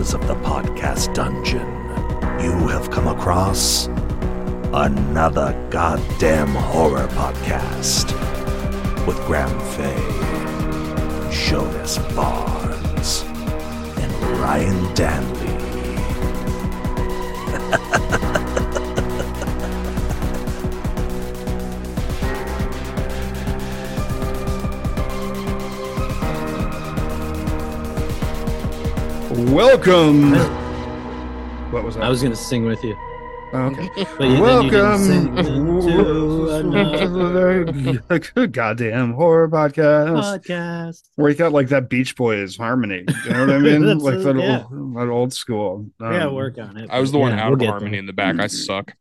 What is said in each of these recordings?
of the podcast dungeon. You have come across another goddamn horror podcast with Graham Faye, Jonas Barnes, and Ryan Danley. Welcome. What was that? I was going to sing with you. Oh, okay. But welcome to another goddamn horror podcast. Where you got like that Beach Boys harmony. You know what I mean? Like that old school. Work on it. I was the one out of we'll harmony in the back. I suck.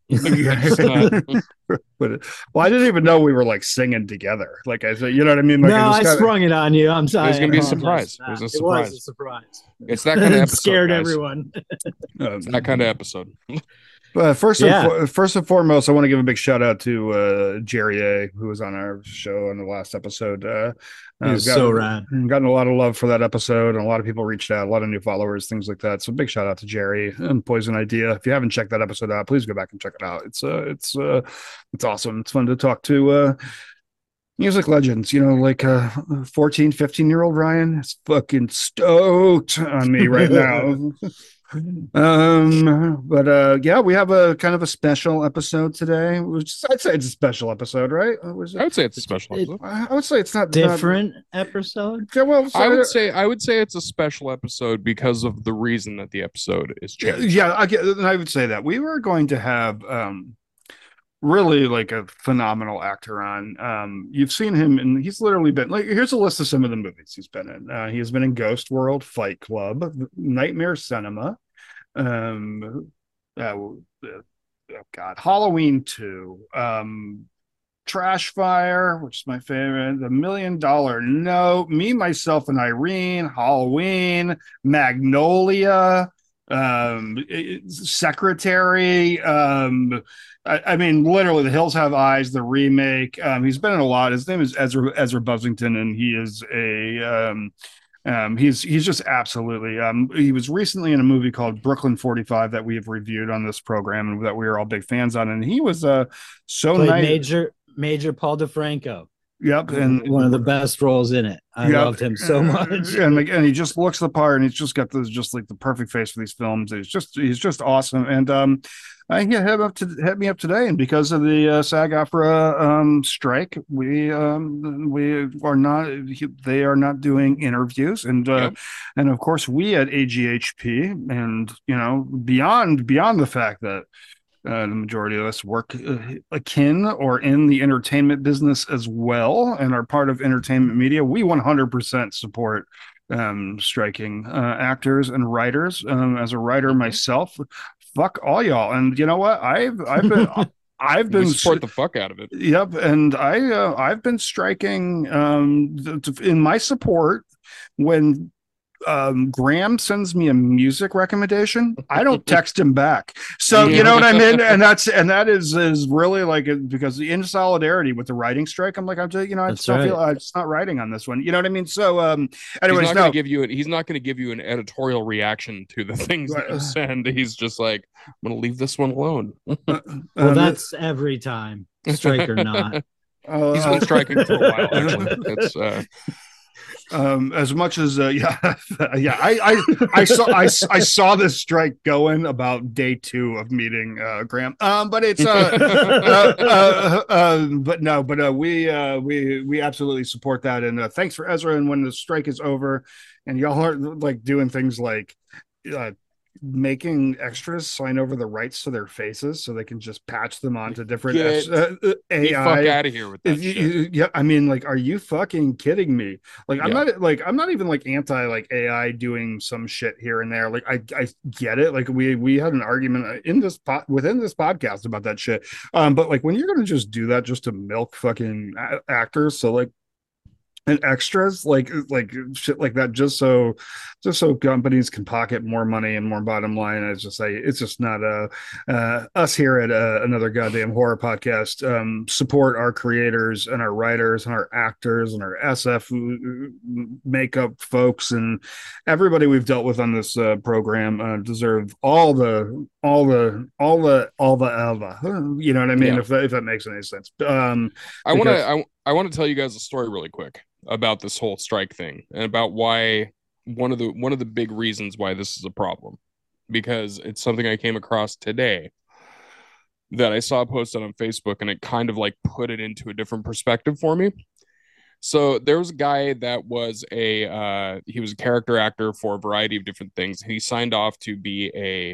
Well, I didn't even know we were like singing together. Like I said, you know what I mean? Like, I sprung it on you. I'm sorry. It was gonna be a surprise. It was a surprise. It was a surprise. It's that kind of episode. Scared guys. everyone. It's that kind of episode. First and foremost, I want to give a big shout out to Jerry A, who was on our show in the last episode. He was so rad. Gotten a lot of love for that episode, and a lot of people reached out, a lot of new followers, things like that. So big shout out to Jerry and Poison Idea. If you haven't checked that episode out, please go back and check it out. It's awesome. It's fun to talk to music legends, you know, like 14, 15-year-old Ryan is fucking stoked on me right now. We have a kind of a special episode today, which I'd say it's a special episode, right? I would say it's a special episode. I would say it's not different episode. Yeah, well, I would say it's a special episode because of the reason that the episode is changed. Yeah, I would say that we were going to have really like a phenomenal actor on. You've seen him, and he's literally been like, here's a list of some of the movies he's been in. He has been in Ghost World, Fight Club, Nightmare Cinema, Halloween 2, Trash Fire, which is my favorite, The $1 Million Note, Me, Myself, and Irene, Halloween, Magnolia, Secretary, I mean, literally, The Hills Have Eyes, the remake. He's been in a lot. His name is Ezra Buzzington, and he is he's just absolutely. He was recently in a movie called Brooklyn 45 that we have reviewed on this program and that we are all big fans on. And he was so nice. Major Paul DeFranco. Yep, and one of the best roles in it. I loved him so much, and he just looks the part, and he's just got this just like the perfect face for these films. He's just awesome, and hit me up today, and because of the SAG-AFTRA strike, they are not doing interviews, and of course we at AGHP, and you know beyond the fact that. The majority of us work akin or in the entertainment business as well and are part of entertainment media. We 100% support striking actors and writers. As a writer myself, fuck all y'all. And you know what? I've been support the fuck out of it. Yep, and I've been striking in my support when Graham sends me a music recommendation, I don't text him back. So you know what I mean? And that is really like because in solidarity with the writing strike, I'm like, I'm just, you know, I just don't feel I'm just not writing on this one. You know what I mean? So anyways, he's not going to give you an editorial reaction to the things that you send. He's just like, I'm going to leave this one alone. Well, that's every time, strike or not. He's been striking for a while, actually. It's as much as I saw this strike going about day 2 of meeting Graham, but it's we absolutely support that, and thanks for Ezra. And when the strike is over and y'all are like doing things like making extras sign over the rights to their faces so they can just patch them onto different AI. Get fuck out of here with that shit. Yeah, I mean, like, are you fucking kidding me? Like, I'm not even like anti like AI doing some shit here and there. Like, I get it. Like, we had an argument within this podcast about that shit. But like, when you're gonna just do that just to milk fucking actors, so like. and extras like shit like that, just so companies can pocket more money and more bottom line. It's just not us here at Another Goddamn Horror Podcast support our creators and our writers and our actors and our SF makeup folks and everybody we've dealt with on this program deserve all the you know what I mean, if that makes any sense. I want to tell you guys a story really quick about this whole strike thing and about why one of the big reasons why this is a problem, because it's something I came across today that I saw posted on Facebook, and it kind of like put it into a different perspective for me. So there was a guy that was he was a character actor for a variety of different things. He signed off to be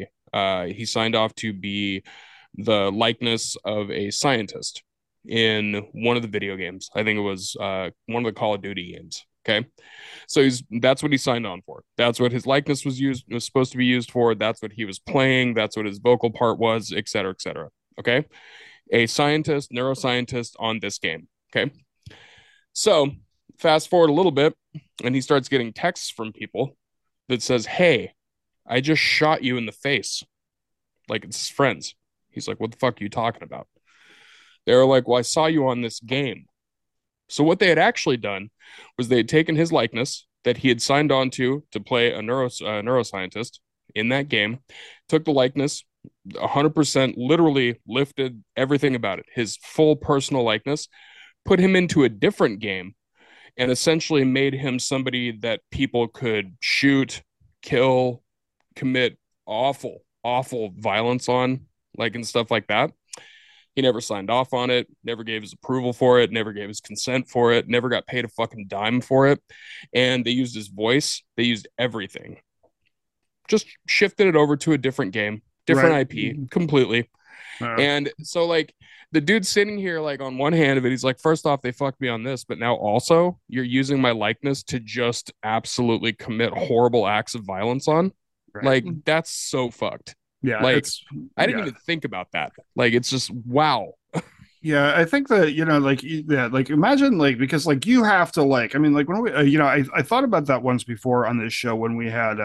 the likeness of a scientist in one of the video games. I think it was one of the Call of Duty games. Okay. So that's what he signed on for. That's what his likeness was supposed to be used for. That's what he was playing. That's what his vocal part was, et cetera, et cetera. Okay. A neuroscientist on this game. Okay. So fast forward a little bit, and he starts getting texts from people that says, "Hey, I just shot you in the face." Like, it's his friends. He's like, "What the fuck are you talking about?" They were like, "Well, I saw you on this game." So what they had actually done was they had taken his likeness that he had signed on to play a neuroscientist in that game, took the likeness, 100% literally lifted everything about it, his full personal likeness, put him into a different game, and essentially made him somebody that people could shoot, kill, commit awful violence on, like, and stuff like that. He never signed off on it, never gave his approval for it, never gave his consent for it, never got paid a fucking dime for it. And they used his voice. They used everything. Just shifted it over to a different game, different IP completely. And so, like, the dude's sitting here, like, on one hand of it, he's like, first off, they fucked me on this, but now also you're using my likeness to just absolutely commit horrible acts of violence on. Like, that's so fucked. Yeah, like, I didn't even think about that. Like, it's just wow. Yeah, I think that, like, imagine, like, because, like, you have to, like, I mean, like, when we I thought about that once before on this show when we had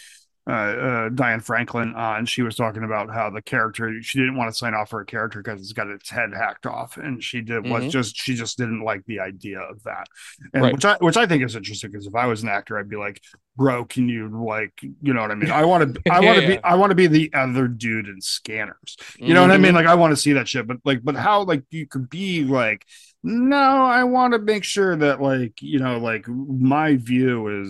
Diane Franklin on. She was talking about how the character, she didn't want to sign off for a character because it's got its head hacked off, and she just didn't like the idea of that. And which I think is interesting, because if I was an actor, I'd be like, bro, can you, like, you know what I mean? I want to be the other dude in Scanners. You know what I mean? Like, I want to see that shit, but how, like, you could be like, no, I want to make sure that, like, like, my view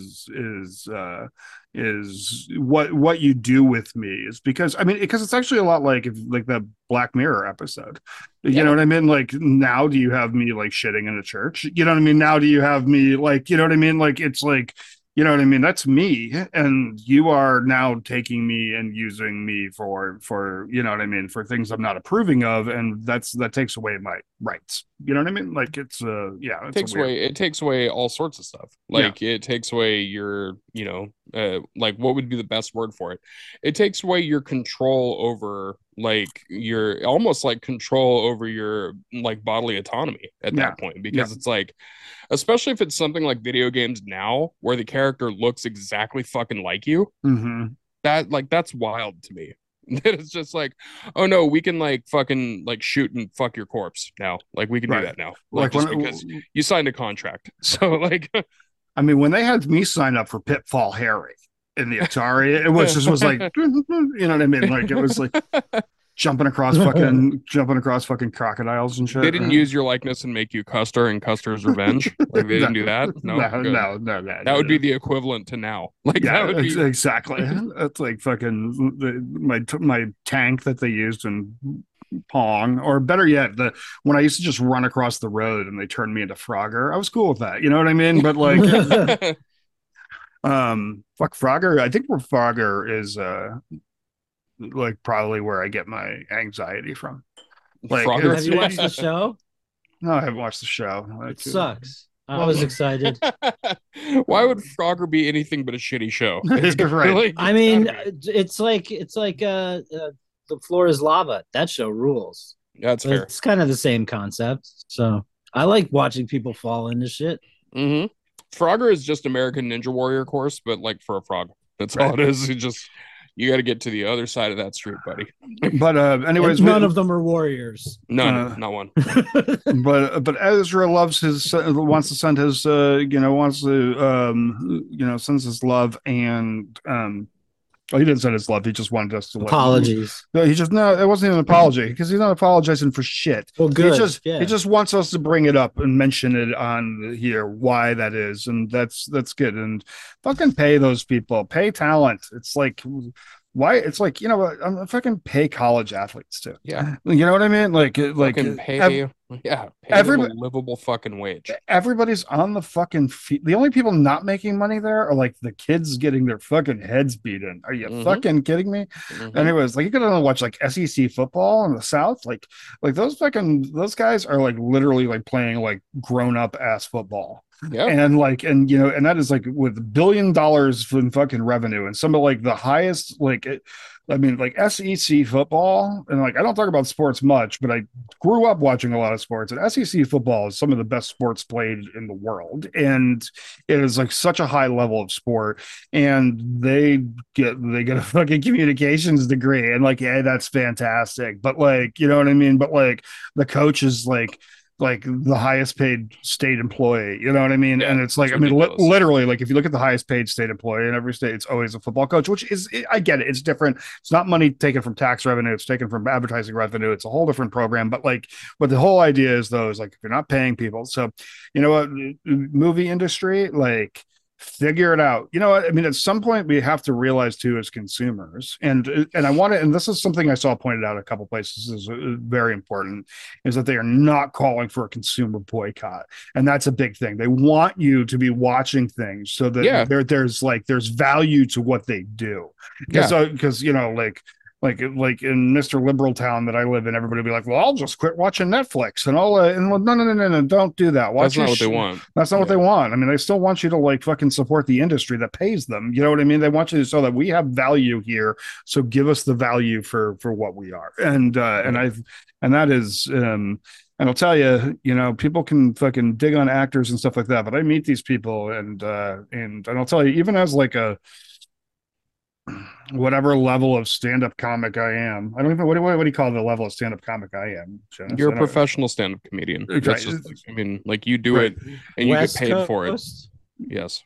is what you do with me is because it's actually a lot like the Black Mirror episode. You know what I mean? Like, now do you have me, like, shitting in a church? You know what I mean? Now do you have me, like, you know what I mean? Like, it's like, you know what I mean? That's me, and you are now taking me and using me for you know what I mean, for things I'm not approving of, and that takes away my rights. You know what I mean? Like, it's it takes away all sorts of stuff. Like, it takes away your, like, what would be the best word for it? It takes away your control over, like, your almost like control over your, like, bodily autonomy at that point, because it's like, especially if it's something like video games now where the character looks exactly fucking like you, that's wild to me. It's just like, oh no, we can, like, fucking, like, shoot and fuck your corpse now. Like, we can do that now, like, just because you signed a contract. So, like, I mean, when they had me sign up for Pitfall Harry in the Atari, it was like, you know what I mean? Like, it was like jumping across fucking crocodiles and shit. They didn't use your likeness and make you Custer and Custer's Revenge. Like, they didn't do that. No. That would be the equivalent to now. Like, that would be exactly. That's like fucking my tank that they used in Pong, or better yet, when I used to just run across the road and they turned me into Frogger. I was cool with that. You know what I mean? But, like, fuck Frogger. I think where Frogger is like probably where I get my anxiety from. Like, have you watched the show? No, I haven't watched the show. It sucks. I was excited. Why would Frogger be anything but a shitty show? It's right. Really, I mean, it's like The Floor is Lava. That show rules. That's fair. It's kind of the same concept. So I like watching people fall into shit. Mm-hmm. Frogger is just American Ninja Warrior course, but like for a frog. That's all Right. it is. You got to get to the other side of that street, buddy. But anyways, And none of them are warriors. None, not one. but Ezra loves his wants to send his wants to sends his love and well, he didn't send his love. He just wanted us to Apologies. No, he just no. It wasn't even an apology because he's not apologizing for shit. Well, good. He just wants us to bring it up and mention it on here why that is, and that's good. And fucking pay those people. Pay talent. It's like why? It's like I'm fucking pay college athletes too. Yeah, you know what I mean. Like pay. Pay them a livable fucking wage. Everybody's on the fucking feet. The only people not making money there are like the kids getting their fucking heads beaten. Are you fucking kidding me? Anyways, like you could only watch like SEC football in the South. Like those guys are like literally like playing like grown up ass football. Yeah. And that is like with $1 billion in fucking revenue and some of like the highest like SEC football, and like I don't talk about sports much, but I grew up watching a lot of sports, and SEC football is some of the best sports played in the world, and it is like such a high level of sport, and they get a fucking communications degree, and like that's fantastic, but like you know what I mean, but like the coach is like the highest paid state employee, you know what I mean? Yeah, and it's like, literally, like if you look at the highest paid state employee in every state, it's always a football coach, which is, I get it. It's different. It's not money taken from tax revenue. It's taken from advertising revenue. It's a whole different program. But the whole idea is though, is like, if you're not paying people. So, you know what, movie industry, like, figure it out. You know what I mean? At some point we have to realize too as consumers, and I want to, and this is something I saw pointed out a couple places is very important, is that they are not calling for a consumer boycott, and that's a big thing. They want you to be watching things so that there's value to what they do, because like in Mr. Liberal Town that I live in, everybody will be like, well, I'll just quit watching Netflix and all and well, no, don't do that. That's not what they want. That's not what they want. I mean, they still want you to like fucking support the industry that pays them. You know what I mean? They want you to so that we have value here. So give us the value for what we are. And that is and I'll tell you, people can fucking dig on actors and stuff like that, but I meet these people and I'll tell you, even as like a whatever level of stand-up comic I am, I don't even what do you call the level of stand-up comic I am? Janice? You're a professional stand-up comedian. Right. That's just, I mean, like you do it and you get paid for it. Yes.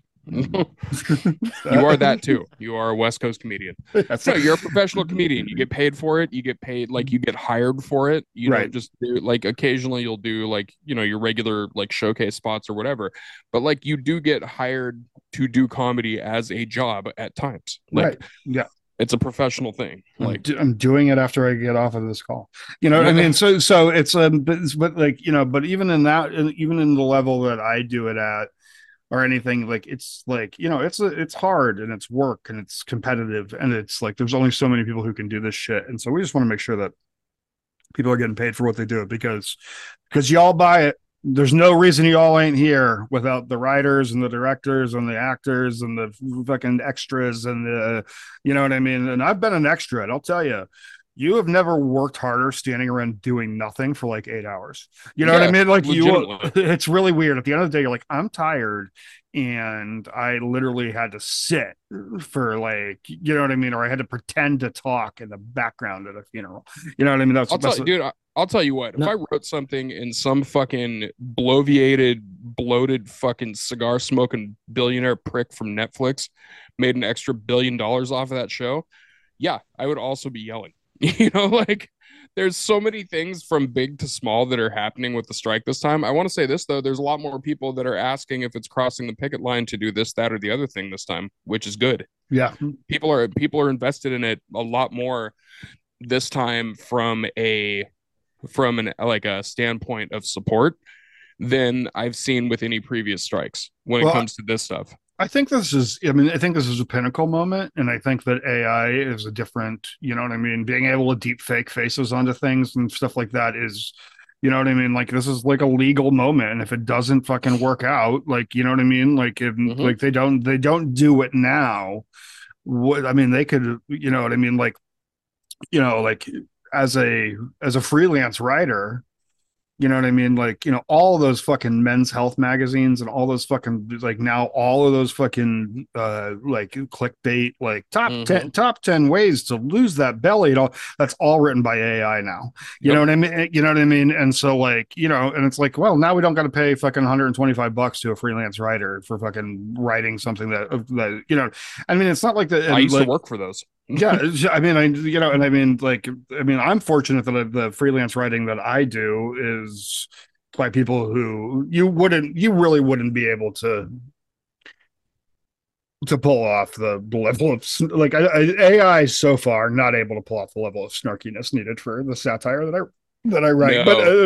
You are that too. You are a West Coast comedian. So you're a professional comedian. You get paid for it. You get paid, like you get hired for it. You don't just do, like occasionally you'll do like your regular like showcase spots or whatever, but like you do get hired to do comedy as a job at times. Like it's a professional thing. Like I'm doing it after I get off of this call. You know what I mean? So it's but like but even in that, even in the level that I do it at, or anything, like it's like it's hard and it's work and it's competitive and it's like there's only so many people who can do this shit, and so we just want to make sure that people are getting paid for what they do because y'all buy it. There's no reason y'all ain't here without the writers and the directors and the actors and the fucking extras and the you know what I mean. And I've been an extra, and I'll tell you, you have never worked harder standing around doing nothing for like 8 hours. You know what I mean? Like it's really weird. At the end of the day, you're like, I'm tired. And I literally had to sit for like, you know what I mean? Or I had to pretend to talk in the background at a funeral. You know what I mean? I'll tell you what, if I wrote something and some fucking bloated fucking cigar smoking billionaire prick from Netflix made an extra $1 billion off of that show, yeah, I would also be yelling. Like there's so many things from big to small that are happening with the strike this time. I want to say this though, there's a lot more people that are asking if it's crossing the picket line to do this, that, or the other thing this time, which is good. Yeah. People are invested in it a lot more this time from a standpoint of support than I've seen with any previous strikes when it comes to this stuff. I think this is a pinnacle moment. And I think that AI is a different, you know what I mean? Being able to deep fake faces onto things and stuff like that is, you know what I mean? Like this is like a legal moment. And if it doesn't fucking work out, like, you know what I mean? Like if like they don't do it now, they could, you know what I mean? Like, like as a freelance writer, You know what I mean? Like, all of those fucking men's health magazines and all those fucking, like, now all of those fucking like clickbait, like top 10 ways to lose that belly. That's all written by AI now. You know what I mean? You know what I mean? And so, like, and it's like, well, now we don't got to pay fucking $125 to a freelance writer for fucking writing something that I mean, it's not like that. I used to work for those. Yeah, I mean, I'm fortunate that the freelance writing that I do is by people who you really wouldn't be able to pull off the level of, like, AI so far not able to pull off the level of snarkiness needed for the satire that I write.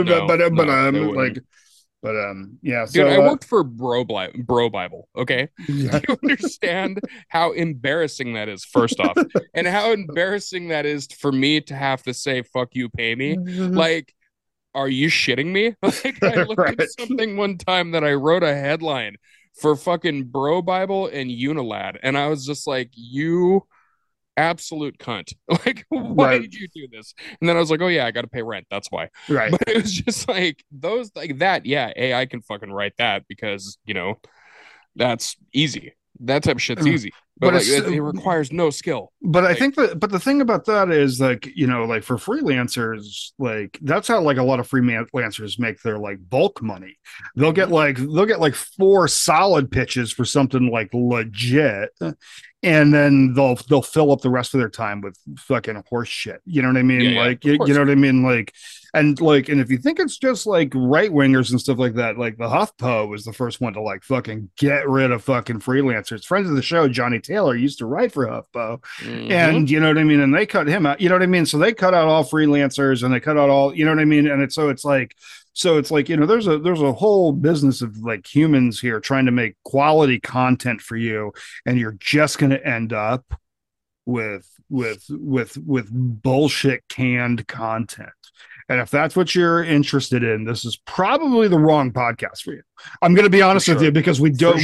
Yeah. Dude, so I worked for Bro Bible. Okay, yeah. do you understand how embarrassing that is? First off, and how embarrassing that is for me to have to say "fuck you, pay me." Like, are you shitting me? Like, I looked at something one time that I wrote a headline for fucking Bro Bible and Unilad, and I was just like, you absolute cunt. Like, why did you do this? And then I was like, oh yeah, I gotta pay rent, that's why. Right. But it was just like those, like that. Yeah, AI can fucking write that because that's easy. That type of shit's easy. But like, it requires no skill. But I think but the thing about that is, like, like for freelancers, like that's how like a lot of freelancers make their like bulk money. They'll get like 4 solid pitches for something like legit, and then they'll fill up the rest of their time with fucking horse shit. You know what I mean? Yeah, like you know what I mean? Like, and if you think it's just like right wingers and stuff like that, like the HuffPo was the first one to like fucking get rid of fucking freelancers. Friends of the show, Johnny Taylor, used to write for HuffPo, and you know what I mean. And they cut him out. You know what I mean? So they cut out all freelancers, and they cut out all. You know what I mean? And it's like there's a whole business of like humans here trying to make quality content for you, and you're just going to end up with bullshit canned content. And if that's what you're interested in, this is probably the wrong podcast for you. I'm going to be honest with you, because we don't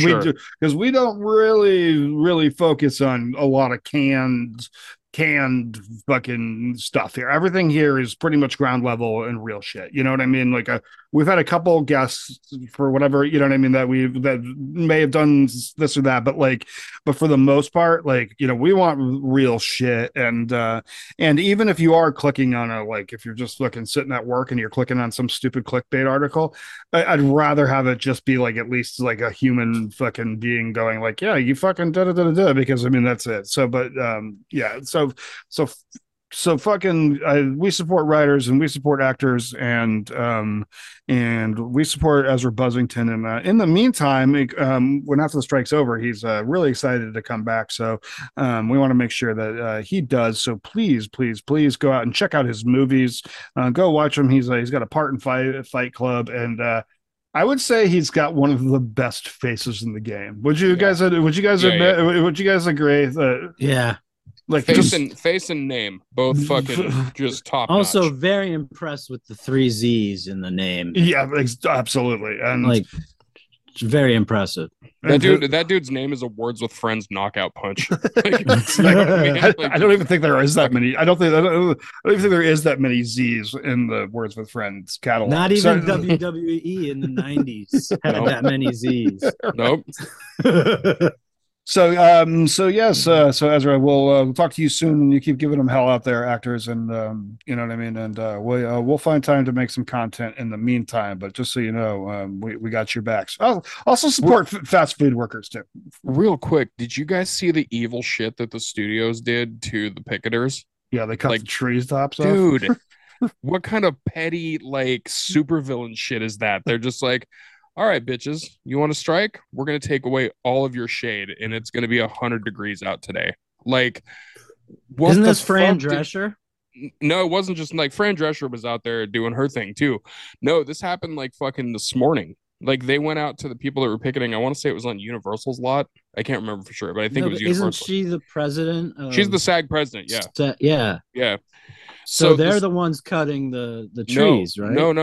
really focus on a lot of canned fucking stuff here. Everything here is pretty much ground level and real shit. You know what I mean? Like we've had a couple guests for whatever, you know what I mean, that may have done this or that, but for the most part, like, we want real shit. And even if you are clicking on if you're just fucking sitting at work and you're clicking on some stupid clickbait article, I'd rather have it just be like at least like a human fucking being going like, yeah, you fucking da, because I mean, that's it. So, but yeah, so fucking we support writers and we support actors, and we support Ezra Buzzington. And in the meantime, when After the Strike's over, he's really excited to come back. So we want to make sure that he does. So please go out and check out his movies. Go watch him. He's got a part in Fight Club, and I would say he's got one of the best faces in the game. Would you guys admit? Would you guys agree? Yeah. Like face and name, both fucking just top notch. Also very impressed with the 3 Z's in the name. Yeah, absolutely. And like, very impressive. That dude's name is a Words with Friends knockout punch. Like, I don't even think there is that many. I don't even think there is that many Z's in the Words with Friends catalog. Not even WWE in the 90s had that many Z's. Nope. So yes, so Ezra, we'll talk to you soon, and you keep giving them hell out there, actors, and you know what I mean. And we'll find time to make some content in the meantime. But just so you know, we got your backs. I'll also support fast food workers too. Real quick, did you guys see the evil shit that the studios did to the picketers? Yeah, they cut the trees tops off. Dude, what kind of petty like supervillain shit is that? They're just like, all right, bitches, you want to strike? We're going to take away all of your shade, and it's going to be 100 degrees out today. Like, isn't this Fran Drescher? No, it wasn't just like Fran Drescher was out there doing her thing too. No, this happened like fucking this morning. Like, they went out to the people that were picketing. I want to say it was on Universal's lot. I can't remember for sure, but I think it was Universal. Isn't she the president? She's the SAG president. Yeah. Yeah. So they're the ones cutting the trees, right? No.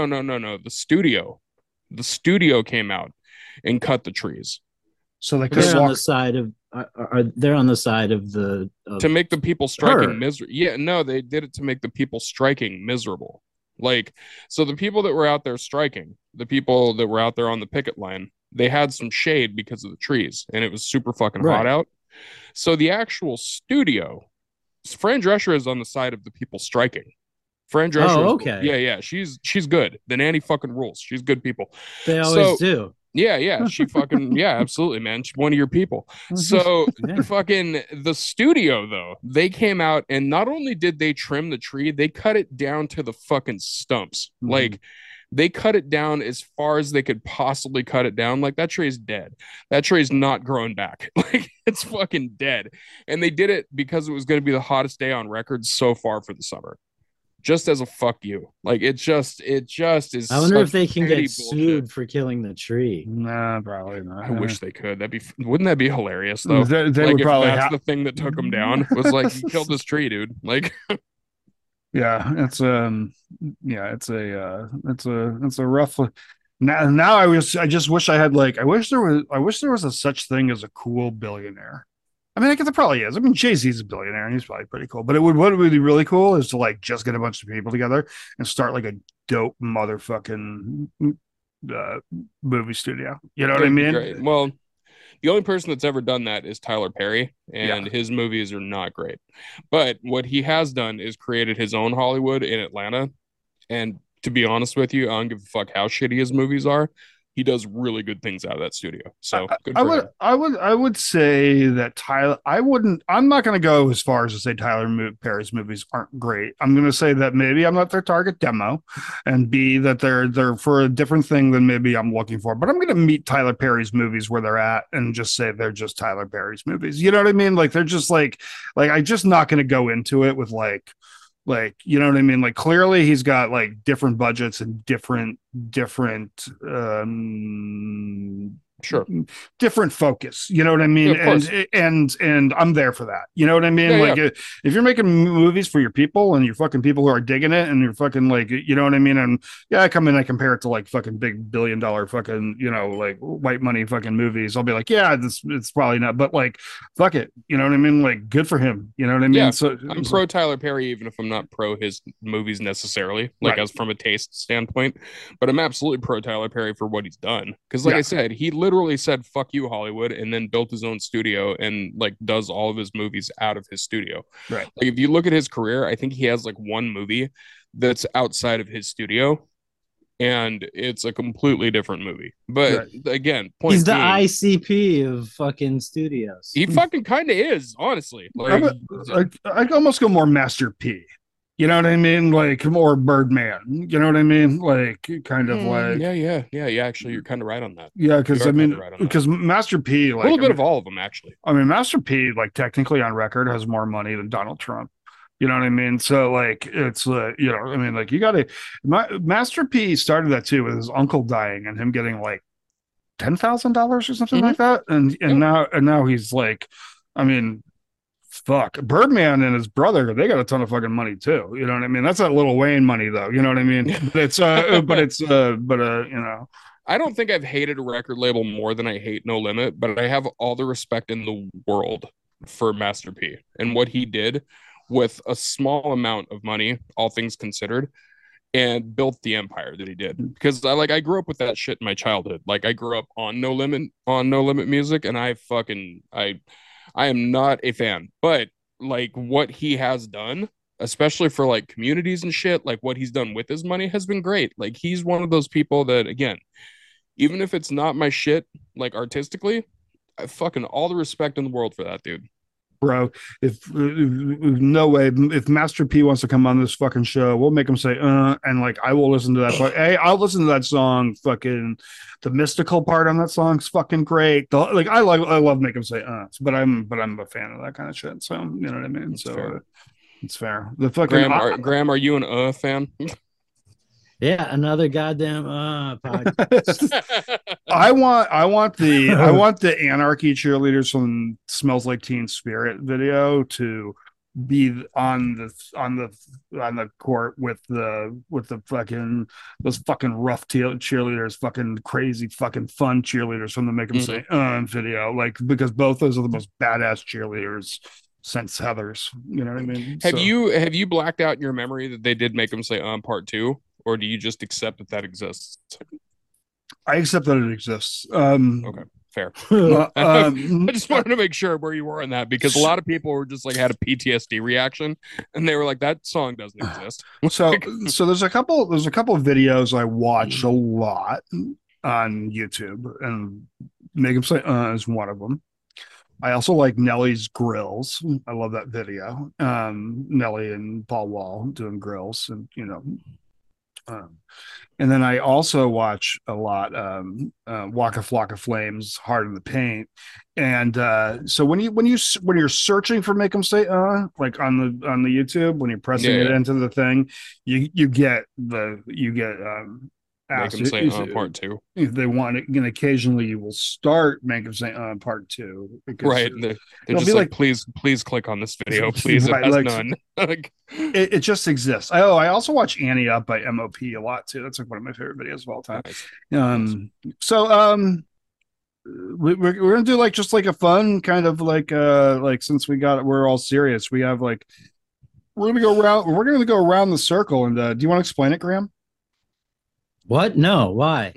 The studio came out and cut the trees. So they're on the side of they're on the side of to make the people striking miserable. Yeah, no, they did it to make the people striking miserable. Like, so the people that were out there striking, the people that were out there on the picket line, they had some shade because of the trees, and it was super fucking hot Right. out. So the actual studio, Fran Drescher is on the side of the people striking. Fran Drescher, Oh, okay. yeah, she's good. The nanny fucking rules. She's good people. They always do. Yeah, she fucking absolutely, man. She's one of your people. So Yeah. fucking the studio though, they came out and not only did they trim the tree, they cut it down to the fucking stumps. Mhm. Like they cut it down as far as they could possibly cut it down. Like that tree is dead. That tree is not growing back. Like it's fucking dead. And they did it because it was going to be the hottest day on record so far for the summer. Just as a fuck you. Like it just is. I wonder if they can petty get sued for killing the tree. Nah, probably not. I wish they could. Wouldn't that be hilarious though? They like would if probably that's the thing that took them down was like you killed this tree, dude. Like yeah, it's it's a rough. Now I just wish I had like I wish there was a such thing as a cool billionaire. I mean, I guess it probably is. I mean, Jay-Z's a billionaire and he's probably pretty cool. But what would be really cool is to like just get a bunch of people together and start like a dope motherfucking movie studio. You know what I mean? great. Well, the only person that's ever done that is Tyler Perry, and his movies are not great. But what he has done is created his own Hollywood in Atlanta. And to be honest with you, I don't give a fuck how shitty his movies are. He does really good things out of that studio. So good for him. I would say that I'm not going to go as far as to say Tyler Perry's movies aren't great. I'm going to say that maybe I'm not their target demo, and B, that they're for a different thing than maybe I'm looking for. But I'm going to meet Tyler Perry's movies where they're at and just say they're just Tyler Perry's movies. You know what I mean? Like they're just like I'm just not going to go into it with like you know what I mean? Like clearly he's got like different budgets and different sure different focus, you know what I mean? Yeah, and I'm there for that, you know what I mean? Yeah, like if you're making movies for your people and you're fucking people who are digging it and you're fucking like, you know what I mean? And yeah, I come in, I compare it to like fucking big $1 billion fucking, you know, like white money fucking movies. I'll be like, yeah, it's probably not, but like fuck it, you know what I mean? Like good for him, you know what I mean? Yeah, so I'm pro Tyler Perry, even if I'm not pro his movies necessarily, like Right. as from a taste standpoint. But I'm absolutely pro Tyler Perry for what he's done. Because like I said, he literally said fuck you Hollywood and then built his own studio and like does all of his movies out of his studio. Right. Like if you look at his career, I think he has like one movie that's outside of his studio, and it's a completely different movie. But again, point He's the being, ICP of fucking studios. he fucking kind of is, honestly. Like I'd almost go more Master P. You know what I mean? Like more Birdman. You know what I mean? Like kind of like yeah. Actually, you're kind of right on that. Yeah, because I mean, because Master P, like a little bit of all of them, actually. I mean, Master P, like technically on record, has more money than Donald Trump. You know what I mean? So like, it's you know, I mean, like you got to. Master P started that too with his uncle dying and him getting like $10,000 or something like that, and now he's like, I mean. Fuck, Birdman and his brother, they got a ton of fucking money too. You know what I mean? That's that Lil Wayne money though. You know what I mean? But it's you know. I don't think I've hated a record label more than I hate No Limit, but I have all the respect in the world for Master P and what he did with a small amount of money, all things considered, and built the empire that he did. Because I grew up with that shit in my childhood. Like I grew up on No Limit music, and I am not a fan, but like what he has done, especially for like communities and shit, like what he's done with his money has been great. Like he's one of those people that, again, even if it's not my shit, like artistically, I fucking all the respect in the world for that dude. Bro, if no way, if Master P wants to come on this fucking show, we'll make him say and like I will listen to that. Hey, I'll listen to that song. Fucking the mystical part on that song's fucking great. I love making him say but I'm a fan of that kind of shit. So you know what I mean. That's so fair. The fucking Graham, are you an fan? Yeah, another goddamn podcast. I want the Anarchy cheerleaders from Smells Like Teen Spirit video to be on the court with the fucking those fucking rough cheerleaders, fucking crazy fucking fun cheerleaders from the Make 'Em Say video, like because both those are the most badass cheerleaders since Heathers. You know what I mean? Have you blacked out in your memory that they did Make 'Em Say part 2? or do you just accept that exists? I accept that it exists. Okay, fair. I just wanted to make sure where you were on that, because a lot of people were just like had a PTSD reaction, and they were like, "That song doesn't exist." So there's a couple of videos I watch a lot on YouTube, and Make 'Em Say is one of them. I also like Nelly's Grills. I love that video. Nelly and Paul Wall doing grills, and and then I also watch a lot Waka Flocka Flames, Heart in the Paint. And so when you're searching for Make 'Em Say like on the YouTube, when you're pressing it into the thing, you get Make 'Em Say part 2. If they want it, and occasionally you will start Make 'Em Say part 2. Right. They're just like, please click on this video. Please, right, it has none. It just exists. I also watch Annie Up by MOP a lot too. That's like one of my favorite videos of all time. Nice. We're gonna do like just like a fun kind of like since we're all serious, we have like we're gonna go around the circle. And do you want to explain it, Graham? What? No, why?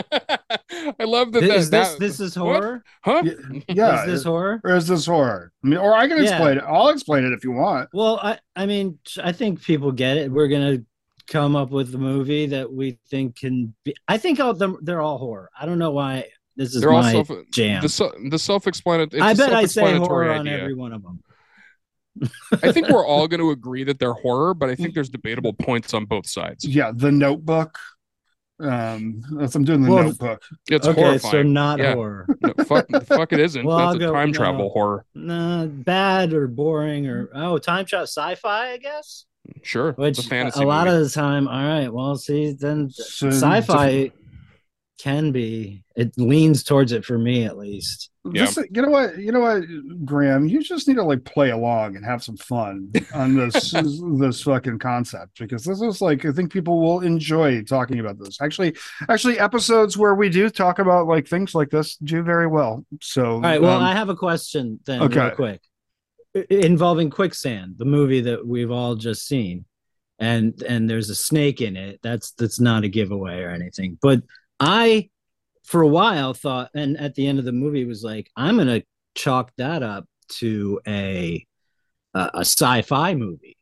I love that. This is horror? What? Huh? Yeah. Is this horror? Or is this horror? I mean, or I can explain it. I'll explain it if you want. Well, I mean, I think people get it. We're gonna come up with a movie that we think can be. I think they're all horror. I don't know why this is my jam. The self-explanatory. I bet I say horror on every one of them. I think we're all going to agree that they're horror, but I think there's debatable points on both sides. Yeah, The Notebook. I'm doing The Notebook. It's okay, horrifying. So not horror. No, fuck it isn't. That's a time travel horror. Nah, bad or boring or time travel sci-fi, I guess. Sure, which it's a fantasy lot movie. of the time. All right, well, see, then sci-fi can be. It leans towards it for me, at least. Yeah. You know what, Graham, you just need to like play along and have some fun on this this fucking concept, because this is like, I think people will enjoy talking about this. Actually, episodes where we do talk about like things like this do very well. So, all right. Well, I have a question then, real quick, involving Quicksand, the movie that we've all just seen, and there's a snake in it. That's not a giveaway or anything, but I, for a while, thought, and at the end of the movie was like, I'm gonna chalk that up to a sci-fi movie,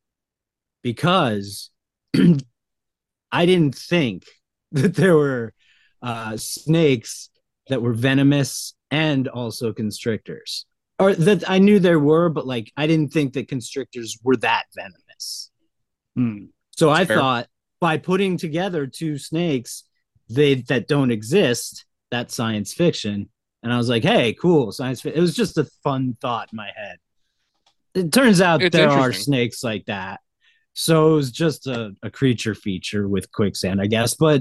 because I didn't think that there were snakes that were venomous and also constrictors, or that I knew there were, but like I didn't think that constrictors were that venomous. So I thought, by putting together two snakes that don't exist, that's science fiction. And I was like, hey, cool, science fiction. It was just a fun thought in my head. It turns out there are snakes like that. So it was just a creature feature with quicksand, I guess. But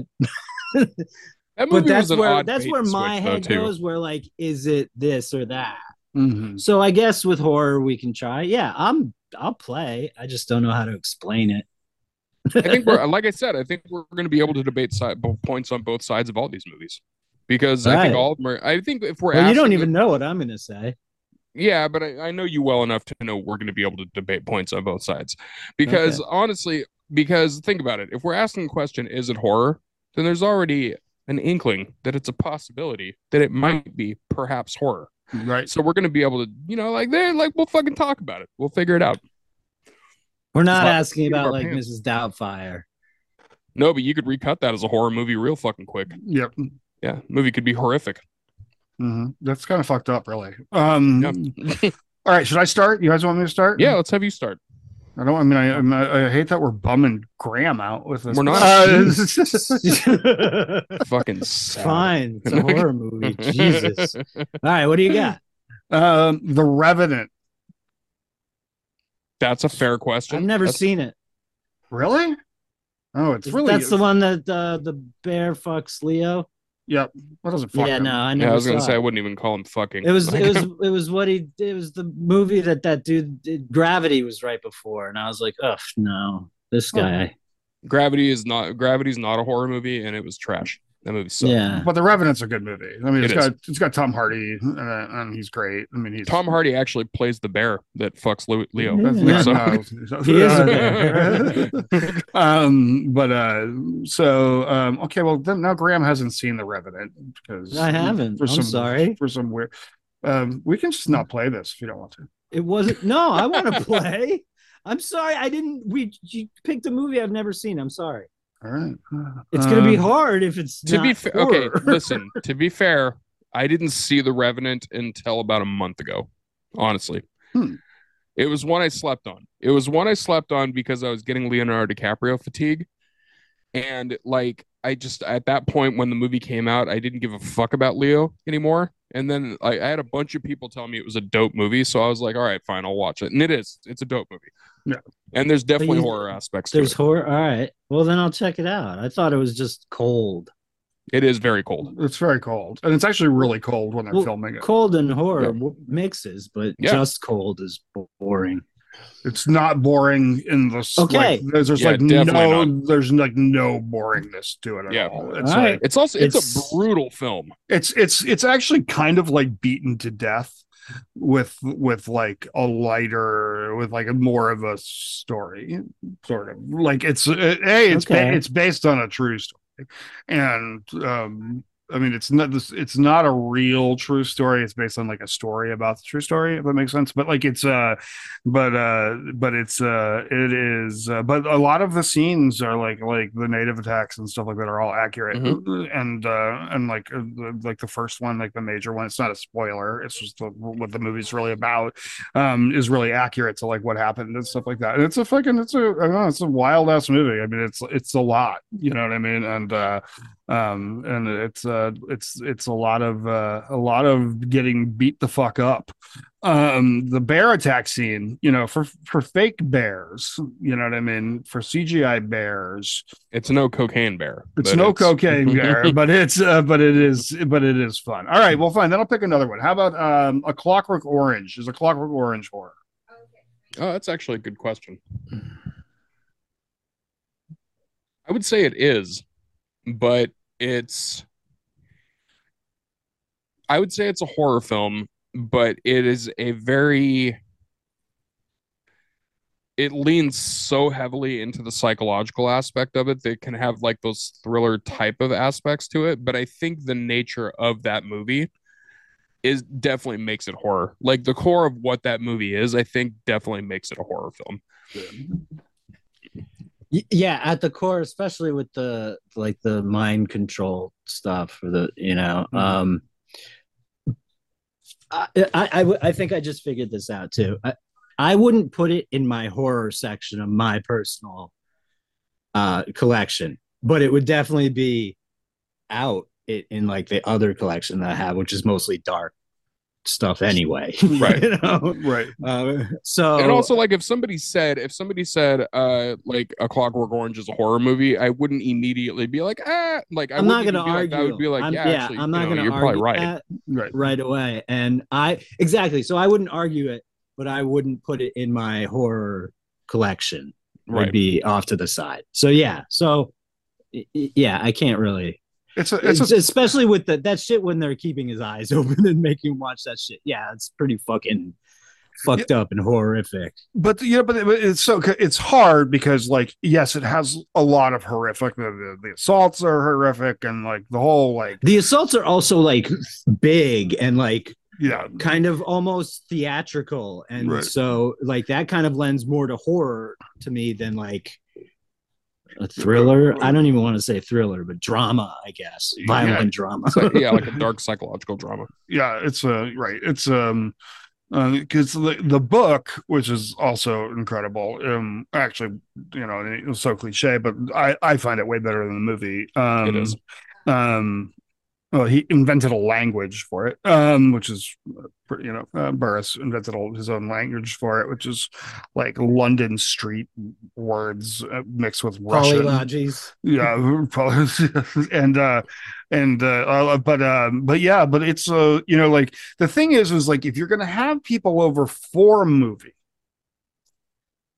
that's where my head goes, where like, is it this or that? Mm-hmm. So I guess with horror we can try. Yeah, I'll play. I just don't know how to explain it. I think we're going to be able to debate points on both sides of all these movies, because I think all of them are. I think if we're you don't even know what I'm going to say. Yeah, but I know you well enough to know we're going to be able to debate points on both sides, because honestly, think about it. If we're asking the question, is it horror? Then there's already an inkling that it's a possibility that it might be perhaps horror. Right. So we're going to be able to, we'll fucking talk about it. We'll figure it out. We're not asking about like Mrs. Doubtfire. No, but you could recut that as a horror movie real fucking quick. Yep. Yeah, movie could be horrific. Mm-hmm. That's kind of fucked up, really. All right, should I start? You guys want me to start? Yeah, let's have you start. I hate that we're bumming Graham out with this. We're not. Fucking sad. Fine. It's a horror movie. Jesus. All right, what do you got? The Revenant. That's a fair question. I've never seen it. Really? Oh, it's really. That's the one that the bear fucks Leo. Yep. What does it fuck him? No, I never. I was gonna say I wouldn't even call him fucking. It was the movie that dude did. Gravity was right before, and I was like, oh no, this guy. Gravity's not a horror movie, and it was trash. That movie sucked. Yeah. But The Revenant's a good movie. I mean, It it's got Tom Hardy, and he's great. I mean, he's Tom Hardy actually plays the bear that fucks Leo. Yeah. So, He is a bear. Okay, well then now Graham hasn't seen The Revenant because I haven't. I'm sorry. For some weird we can just not play this if you don't want to. It wasn't. No, I want to play. I'm sorry. I didn't. You picked a movie I've never seen. I'm sorry. All right. It's gonna be hard if it's to not be fair. Okay, listen. To be fair, I didn't see The Revenant until about a month ago. Honestly, it was one I slept on. It was one I slept on because I was getting Leonardo DiCaprio fatigue, and like I just at that point when the movie came out, I didn't give a fuck about Leo anymore. And then I had a bunch of people tell me it was a dope movie, so I was like, all right, fine, I'll watch it. And it is. It's a dope movie. Yeah. And there's definitely horror aspects to it. There's horror. All right. Well, then I'll check it out. I thought it was just cold. It is very cold. It's very cold, and it's actually really cold when they're filming it. Cold and horror mixes, but just cold is boring. It's not boring in the okay. Like, there's like no boringness to it at all. It's like it's a brutal film. It's actually kind of like Beaten to Death with like a lighter, with like a more of a story, sort of like it's based on a true story, and I mean, it's not a real true story. It's based on like a story about the true story, if that makes sense. But like it is, but a lot of the scenes are like the native attacks and stuff like that are all accurate. And like the first one, like the major one, it's not a spoiler. It's just what the movie's really about, is really accurate to like what happened and stuff like that. And it's a wild ass movie. I mean, it's a lot, you know what I mean? And it's a lot of getting beat the fuck up. The bear attack scene, you know, for fake bears, you know what I mean, for CGI bears, it's no cocaine bear. It's no cocaine bear, but it is fun. All right, well, fine. Then I'll pick another one. How about A Clockwork Orange? Is A Clockwork Orange horror? Oh, that's actually a good question. I would say it is, but I would say it's a horror film, but it is it leans so heavily into the psychological aspect of it that it can have like those thriller type of aspects to it. But I think the nature of that movie definitely makes it horror. Like the core of what that movie is, I think definitely makes it a horror film. Yeah, at the core, especially with the mind control stuff for the, you know, I think I just figured this out too. I wouldn't put it in my horror section of my personal collection, but it would definitely be out in like the other collection that I have, which is mostly dark stuff anyway. Right. You know? Right. So, and also like if somebody said like A Clockwork Orange is a horror movie, I wouldn't immediately be like, I'm not going to argue. I would be like, I'm not going to you're argue probably right away. And so I wouldn't argue it, but I wouldn't put it in my horror collection. Would be off to the side. So yeah. I can't really. It's especially with that shit when they're keeping his eyes open and making him watch that shit. Yeah, it's pretty fucking fucked up and horrific. But it's hard because like, yes, it has a lot of horrific. The assaults are horrific, and like the whole like the assaults are also like big and like kind of almost theatrical, and so like that kind of lends more to horror to me than like a thriller. I don't even want to say thriller, but drama, I guess. Violent drama. Like a dark psychological drama. Yeah, it's right. It's because the book, which is also incredible, actually, you know, it was so cliche, but I find it way better than the movie. It is. Well, he invented a language for it, which is, you know, Burris invented his own language for it, which is like London street words mixed with Russian. Polylogies. Yeah, but it's you know, like the thing is like if you're gonna have people over for a movie,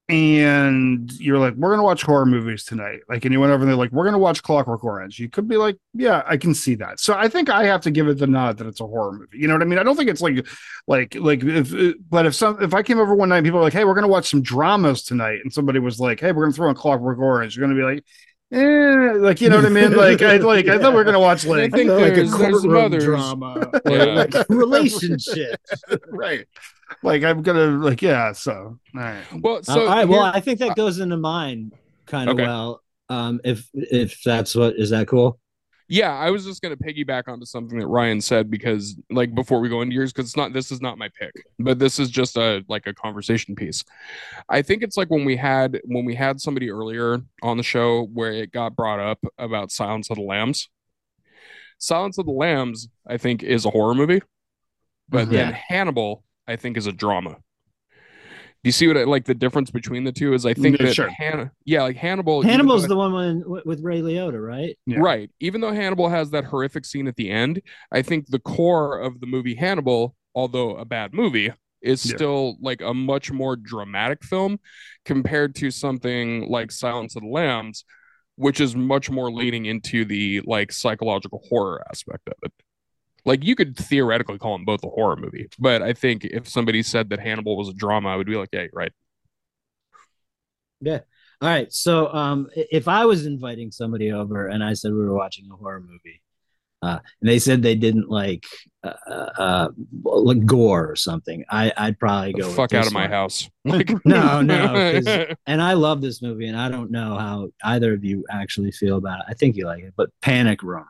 and you're like, we're gonna watch horror movies tonight, like, and you went over and they're like, we're gonna watch Clockwork Orange, you could be like, yeah, I can see that. So I think I have to give it the nod that it's a horror movie. You know what I mean? I don't think it's like if I came over one night and people are like, hey, we're gonna watch some dramas tonight, and somebody was like, hey, we're gonna throw in Clockwork Orange, you're gonna be like, like, you know what I mean? I thought we were gonna watch I like think like a there's courtroom others. drama or Yeah. like a relationship. right. Like I'm gonna like, yeah. So all right. Well, so All right. Well, here- I think that goes into mine kind of Okay. well. If that's what is that cool? yeah, I was just gonna piggyback onto something that Ryan said because, like, before we go into yours, because this is not my pick, but this is just a conversation piece. I think it's like when we had somebody earlier on the show where it got brought up about Silence of the Lambs. Silence of the Lambs, I think, is a horror movie, but then Yeah. Hannibal, I think, is a drama. Do you see what like the difference between the two is? I think Yeah, that sure. like Hannibal. Hannibal's even the one with Ray Liotta, right? Yeah. though, right. Even though Hannibal has that horrific scene at the end, I think the core of the movie Hannibal, although a bad movie, is Yeah. still like a much more dramatic film compared to something like Silence of the Lambs, which is much more leaning into the like psychological horror aspect of it. Like you could theoretically call them both a horror movie, but I think if somebody said that Hannibal was a drama, I would be like, yeah, you're right. Yeah. All right. So, if I was inviting somebody over and I said we were watching a horror movie, and they said they didn't like gore or something, I'd probably go with Fuck out this of my one. house. Like No, 'cause- and I love this movie, and I don't know how either of you actually feel about it. I think you like it, but Panic Room.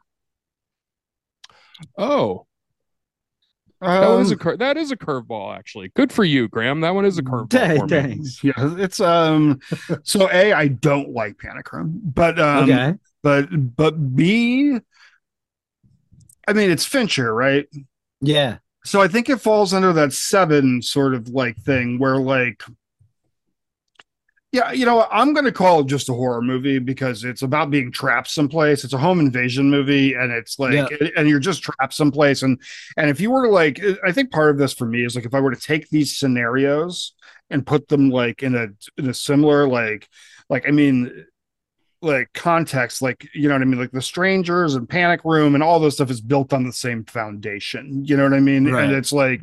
Oh, that is a curveball, actually. Good for you, Graham. That one is a curveball for me. Thanks. Yeah, it's so I don't like Panic Room, but Okay. but B, I mean, it's Fincher, right? Yeah. So I think it falls under that Seven sort of like thing where like, yeah, you know, I'm going to call it just a horror movie because it's about being trapped someplace. It's a home invasion movie, and it's like, Yeah. and you're just trapped someplace. And if you were to like, I think part of this for me is like if I were to take these scenarios and put them like in a similar like I mean, like context, like, you know what I mean, like The Strangers and Panic Room and all this stuff is built on the same foundation. You know what I mean? Right. And it's like,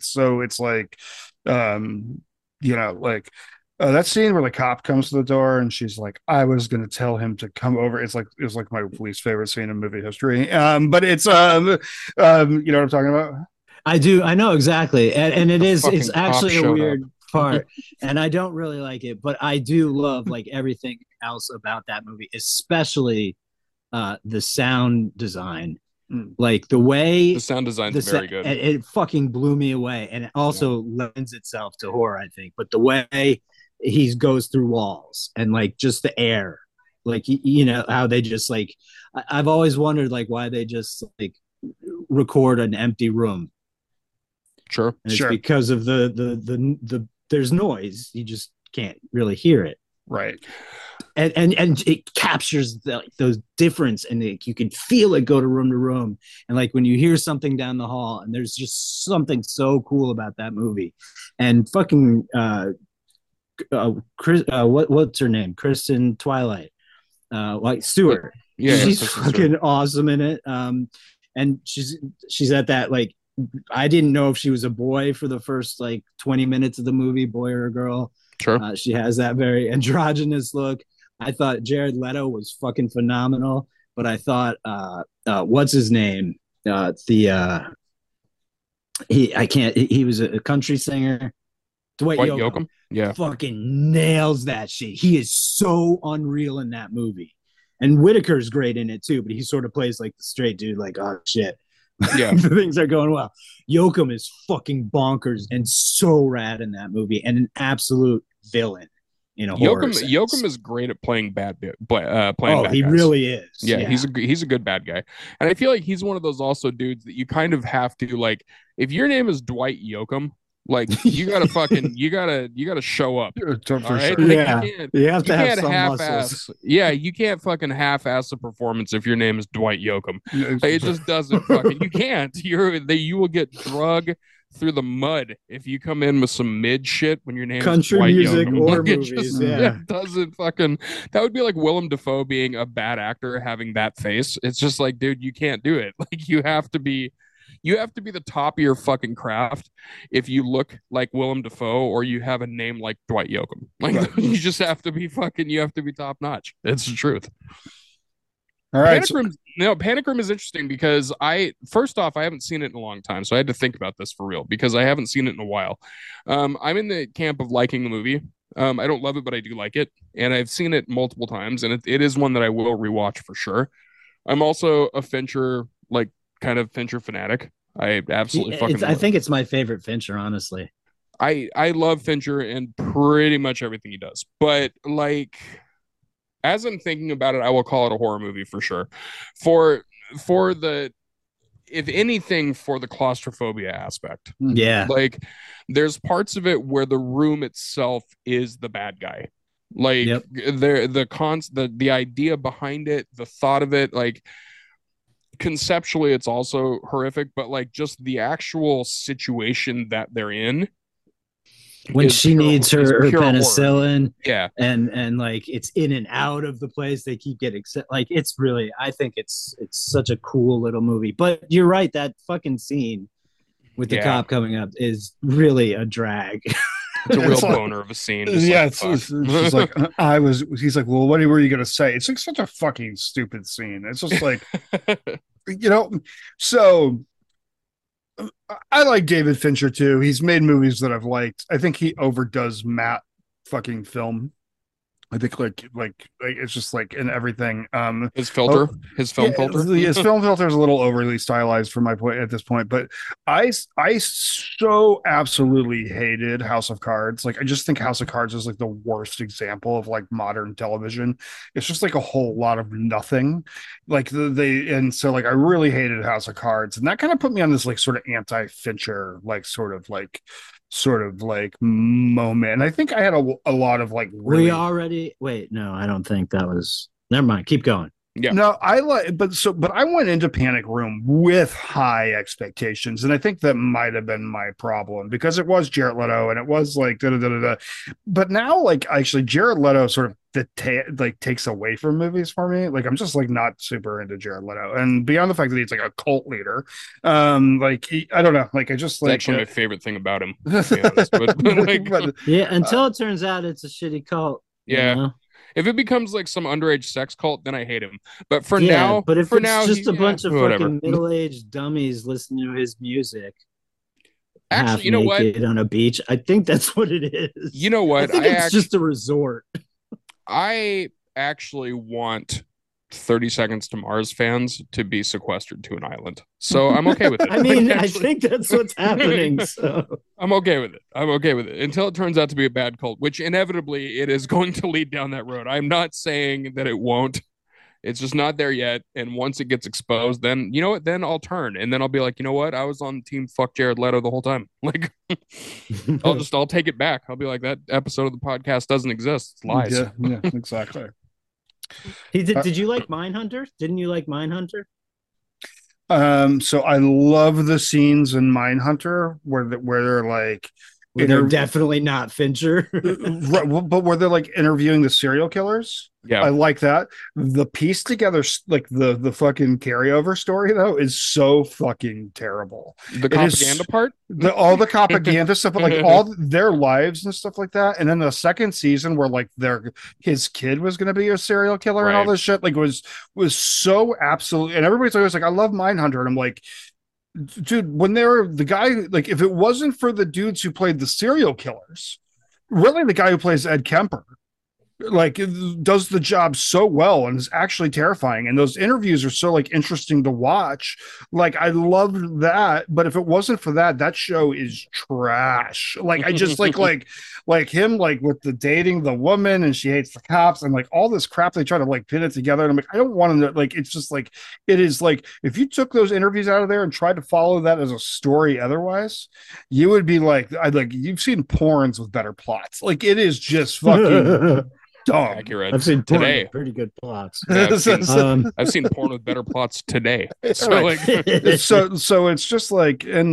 you know, like. That scene where the cop comes to the door and she's like, I was going to tell him to come over. It was like my least favorite scene in movie history. But it's, you know what I'm talking about? I do. I know exactly. And it's Fucking cop actually a showed weird part. And I don't really like it, but I do love like everything else about that movie, especially the sound design. Like the way The sound design's very good. It fucking blew me away. And it also lends itself to horror, I think. But the way he goes through walls and like just the air, like, you know, how they just like, I've always wondered like why they just like record an empty room. Sure. And it's Sure. because of the there's noise. You just can't really hear it. Right. And it captures those difference, and you can feel it go to room, and like when you hear something down the hall, and there's just something so cool about that movie, and fucking what's her name, Kristen Twilight, like Stewart, Yeah, she's Kristen fucking Stewart. awesome in it, and she's at that like, I didn't know if she was a boy for the first like 20 minutes of the movie, boy or a girl. Sure. She has that very androgynous look. I thought Jared Leto was fucking phenomenal, but I thought what's his name? He was a country singer. Dwight Dwight Yoakam. Yoakam? Yeah. Fucking nails that shit. He is so unreal in that movie. And Whitaker's great in it too, but he sort of plays like the straight dude, like, oh shit. Yeah. Things are going well. Yoakam is fucking bonkers and so rad in that movie, and an absolute villain in a horror sense. Yoakam is great at playing bad Oh, bad he guys. really is. Yeah, he's a good bad guy. And I feel like he's one of those also dudes that you kind of have to like, if your name is Dwight Yoakam, like you gotta fucking you gotta show up. For All right? sure. Like, Yeah. You have to you have can't some half-ass. muscles. Yeah, you can't fucking half-ass a performance if your name is Dwight Yoakam. Like, it just doesn't fucking. You can't. You will get drug through the mud if you come in with some mid shit when your name country is Dwight music Yoakam. or Like, it movies. just, Yeah. it doesn't fucking. That would be like Willem Dafoe being a bad actor having that face. It's just like, dude, you can't do it. Like you have to be the top of your fucking craft if you look like Willem Dafoe or you have a name like Dwight Yoakam. Like you just have to be fucking. You have to be top notch. It's the truth. All right. Panic Room is interesting because first off, I haven't seen it in a long time, so I had to think about this for real because I haven't seen it in a while. I'm in the camp of liking the movie. I don't love it, but I do like it, and I've seen it multiple times, and it is one that I will rewatch for sure. I'm also a Fincher, like kind of Fincher fanatic. I absolutely I think it's my favorite Fincher, honestly. I love Fincher and pretty much everything he does, but like. As I'm thinking about it, I will call it a horror movie for sure. For the, if anything, for the claustrophobia aspect. Yeah. Like there's parts of it where the room itself is the bad guy. Like the idea behind it, the thought of it, like conceptually it's also horrific, but like just the actual situation that they're in. When she needs her penicillin, yeah, and like it's in and out of the place, they keep getting like it's really. I think it's such a cool little movie. But you're right, that fucking scene with the cop coming up is really a drag. It's a real boner of a scene. Yeah, it's like he's like, well, what were you gonna say? It's like such a fucking stupid scene. It's just like, so. I like David Fincher too. He's made movies that I've liked. I think he overdoes Matt fucking film. I think like it's just like in everything. His filter, his film filter. His film filter is a little overly stylized for my point at this point. But I so absolutely hated House of Cards. Like I just think House of Cards is like the worst example of like modern television. It's just like a whole lot of nothing. Like and so like I really hated House of Cards, and that kind of put me on this like sort of anti-Fincher like sort of like moment. And I think I had a lot of like really... no, I don't think that was. Never mind, keep going. Yeah. No, but I went into Panic Room with high expectations, and I think that might have been my problem because it was Jared Leto and it was like da. But now, like actually, Jared Leto sort of takes away from movies for me. Like I'm just like not super into Jared Leto, and beyond the fact that he's like a cult leader, I don't know, like I just like actually my favorite thing about him. To be honest. But until it turns out it's a shitty cult. Yeah. You know? If it becomes like some underage sex cult, then I hate him. But for now, it's just a bunch of fucking middle-aged dummies listening to his music. Actually, you know what? On a beach, I think that's what it is. You know what? I think it's just a resort. I actually want 30 Seconds to Mars fans to be sequestered to an island. So I'm okay with it. I mean, I think that's what's happening. So I'm okay with it until it turns out to be a bad cult, which inevitably it is going to lead down that road. I'm not saying that it won't. It's just not there yet. And once it gets exposed, then you know what? Then I'll turn and then I'll be like, you know what? I was on team fuck Jared Leto the whole time. Like I'll take it back. I'll be like, that episode of the podcast doesn't exist. It's lies. Yeah, exactly. Did you like Mindhunter? Didn't you like Mindhunter? So I love the scenes in Mindhunter where they're like they're definitely not Fincher. But where they're like interviewing the serial killers. Yeah, I like that. The piece together, like the fucking carryover story though, is so fucking terrible. The propaganda part, all the propaganda stuff, but like all their lives and stuff like that. And then the second season where like his kid was going to be a serial killer and all this shit, like was so absolutely. And everybody's always like, I love Mindhunter, and I'm like, dude, when they're the guy, like if it wasn't for the dudes who played the serial killers, really the guy who plays Ed Kemper like does the job so well and is actually terrifying, and those interviews are so like interesting to watch. Like I love that, but if it wasn't for that show is trash. Like I just like him like with the dating the woman and she hates the cops and like all this crap, they try to like pin it together, and I'm like, I don't want to, like it's just like it is like if you took those interviews out of there and tried to follow that as a story otherwise, you would be like you've seen porns with better plots. Like it is just fucking dumb. Accurate. I've seen today pretty good plots. Yeah, I've seen porn with better plots today. So right. so it's just like, and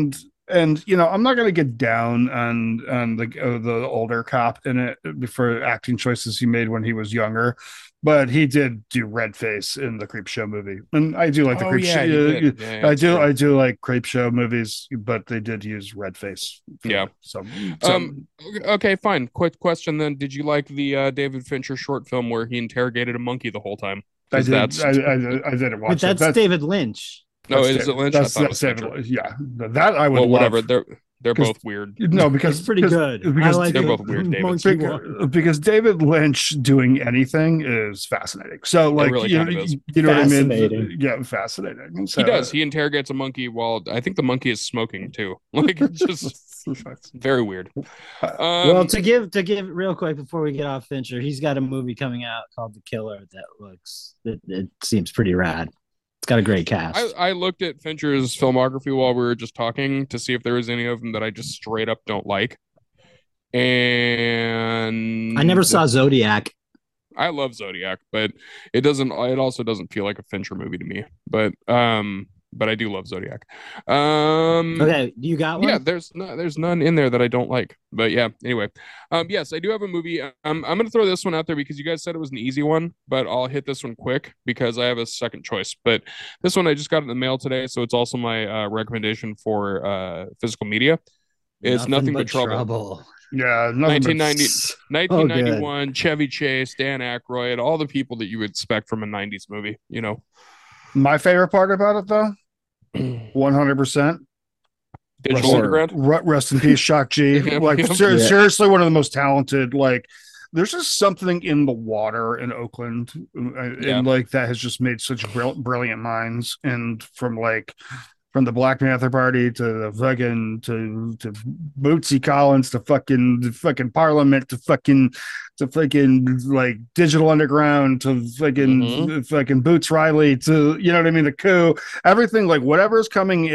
and you know, I'm not gonna get down on the older cop in it for acting choices he made when he was younger, but he did do red face in the Creep Show movie, and I do like the Oh Creep yeah, Show. he did. Yeah, I it's do true. I do like Creep Show movies, but they did use red face. Yeah. So Okay, fine. Quick question then. Did you like the David Fincher short film where he interrogated a monkey the whole time? I 'Cause did. that's I didn't But watch it. that's David Lynch. no, That's is it Lynch? I thought it was David Fincher. Lynch. Yeah, that I would Well, whatever. love. They're 'Cause- both weird. No, because It's pretty good. I Because like they're the both weird, David. monkey one. because David Lynch doing anything is fascinating. So like really you, kind of is. you know what I mean? Fascinating. Yeah, fascinating. So, He does. He interrogates a monkey while I think the monkey is smoking too. Like it's just very weird. Well, to give real quick before we get off Fincher, he's got a movie coming out called The Killer that it seems pretty rad. It's got a great cast. I looked at Fincher's filmography while we were just talking to see if there was any of them that I just straight up don't like. And I never saw Zodiac. I love Zodiac, but it also doesn't feel like a Fincher movie to me. But I do love Zodiac. Okay, you got one? Yeah, there's none in there that I don't like. But yeah, anyway. Yes, I do have a movie. I'm gonna throw this one out there because you guys said it was an easy one, but I'll hit this one quick because I have a second choice. But this one I just got in the mail today, so it's also my recommendation for physical media. It's Nothing But Trouble. Yeah, 1991, Chevy Chase, Dan Aykroyd, all the people that you would expect from a 90s movie, you know. My favorite part about it though, 100%. Digital Underground. Rest in peace, Shock G. Like seriously, one of the most talented. Like, there's just something in the water in Oakland, and like that has just made such brilliant minds. And from the Black Panther Party to the fucking to Bootsy Collins to fucking Parliament to fucking like Digital Underground to fucking Boots Riley to, you know what I mean, the coup, everything, like whatever is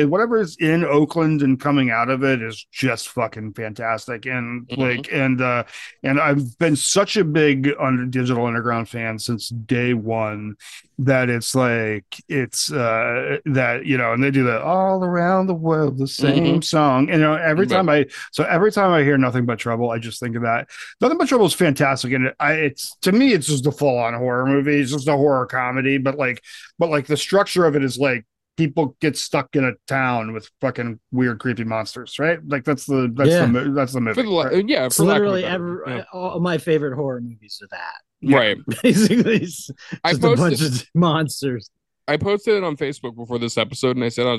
in Oakland and coming out of it is just fucking fantastic. And and I've been such a big Digital Underground fan since day one that it's like that, you know, and they do that all around the world, the same song, and you know, every time I hear Nothing But Trouble, I just think of that. Nothing But Trouble is fantastic, and it's to me it's just a full-on horror movie. It's just a horror comedy, but the structure of it is like people get stuck in a town with fucking weird creepy monsters, right? Like that's the movie. Right? It's literally all my favorite horror movies are that. Right. Basically, it's just a bunch of monsters. I posted it on Facebook before this episode, and I said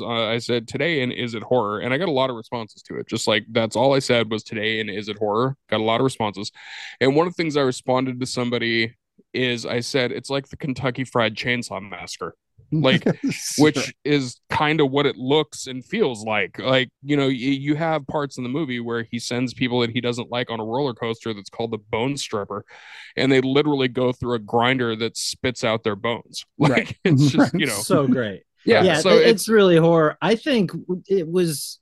today and is it horror? And I got a lot of responses to it. Just like that's all I said was today and is it horror? Got a lot of responses. And one of the things I responded to somebody is I said it's like the Kentucky Fried Chainsaw Massacre. Like, which is kind of what it looks and feels like. Like, you know, you have parts in the movie where he sends people that he doesn't like on a roller coaster that's called the Bone Stripper, and they literally go through a grinder that spits out their bones. Like, it's just, you know, so great. Yeah, so it's really horror. I think it was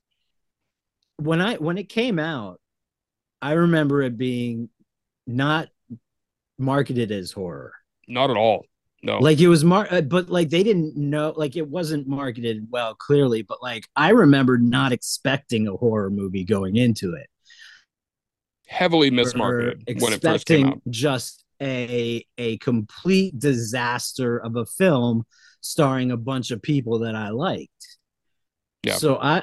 when it came out, I remember it being not marketed as horror. Not at all. No, like it was but like they didn't know, like it wasn't marketed well, clearly, but like I remember not expecting a horror movie going into it. Heavily mismarketed when it first came out. Just a complete disaster of a film starring a bunch of people that I liked. Yeah. So I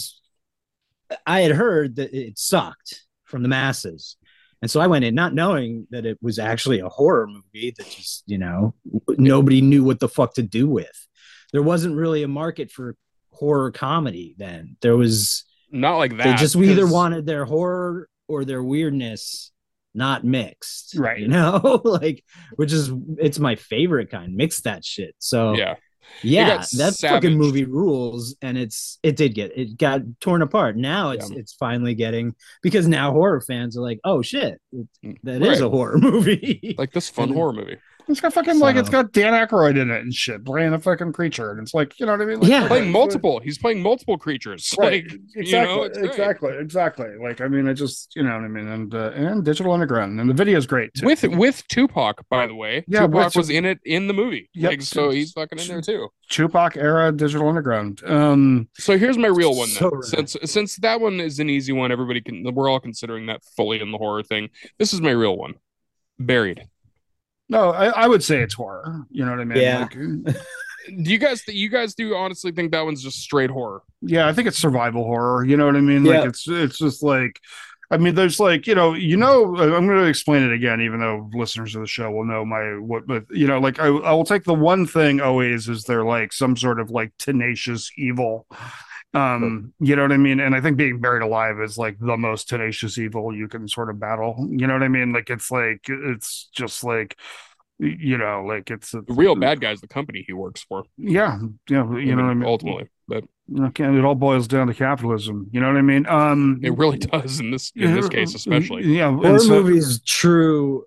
had heard that it sucked from the masses. And so I went in not knowing that it was actually a horror movie that just, you know, nobody knew what the fuck to do with. There wasn't really a market for horror comedy then. There was not like that. They just either wanted their horror or their weirdness not mixed. Right. You know, like, it's my favorite kind. Mix that shit. So yeah, that fucking movie rules, and it got torn apart. Now it's finally getting, because now horror fans are like, oh shit, that is a horror movie. Like this fun horror movie. It's got fucking like it's got Dan Aykroyd in it and shit, playing a fucking creature, and it's like, you know what I mean? Like, Yeah. Playing multiple. He's playing multiple creatures. Right. Like, Exactly. it's great. Exactly. Like, I mean, I just, you know what I mean? And Digital Underground, and the video is great too. With Tupac, by the way. Yeah, Tupac was in it in the movie. Yep. Like, so he's fucking in there too. Tupac era Digital Underground. So here's my real one So then. Since that one is an easy one, we're all considering that fully in the horror thing. This is my real one. Buried. No, I would say it's horror. You know what I mean? Yeah. Like, Do you guys do honestly think that one's just straight horror? yeah, I think it's survival horror. You know what I mean? Yeah. Like it's just like, I mean, there's like, I'm going to explain it again, even though listeners of the show will know but like I will take the one thing always is they're like some sort of like tenacious evil. You know what I mean? And I think being buried alive is like the most tenacious evil you can sort of battle. You know what I mean? Like it's just like, like it's The real bad guy's the company he works for. yeah, you know what I mean? Ultimately, but it all boils down to capitalism. You know what I mean? it really does in this case, especially. Yeah, horror movies' true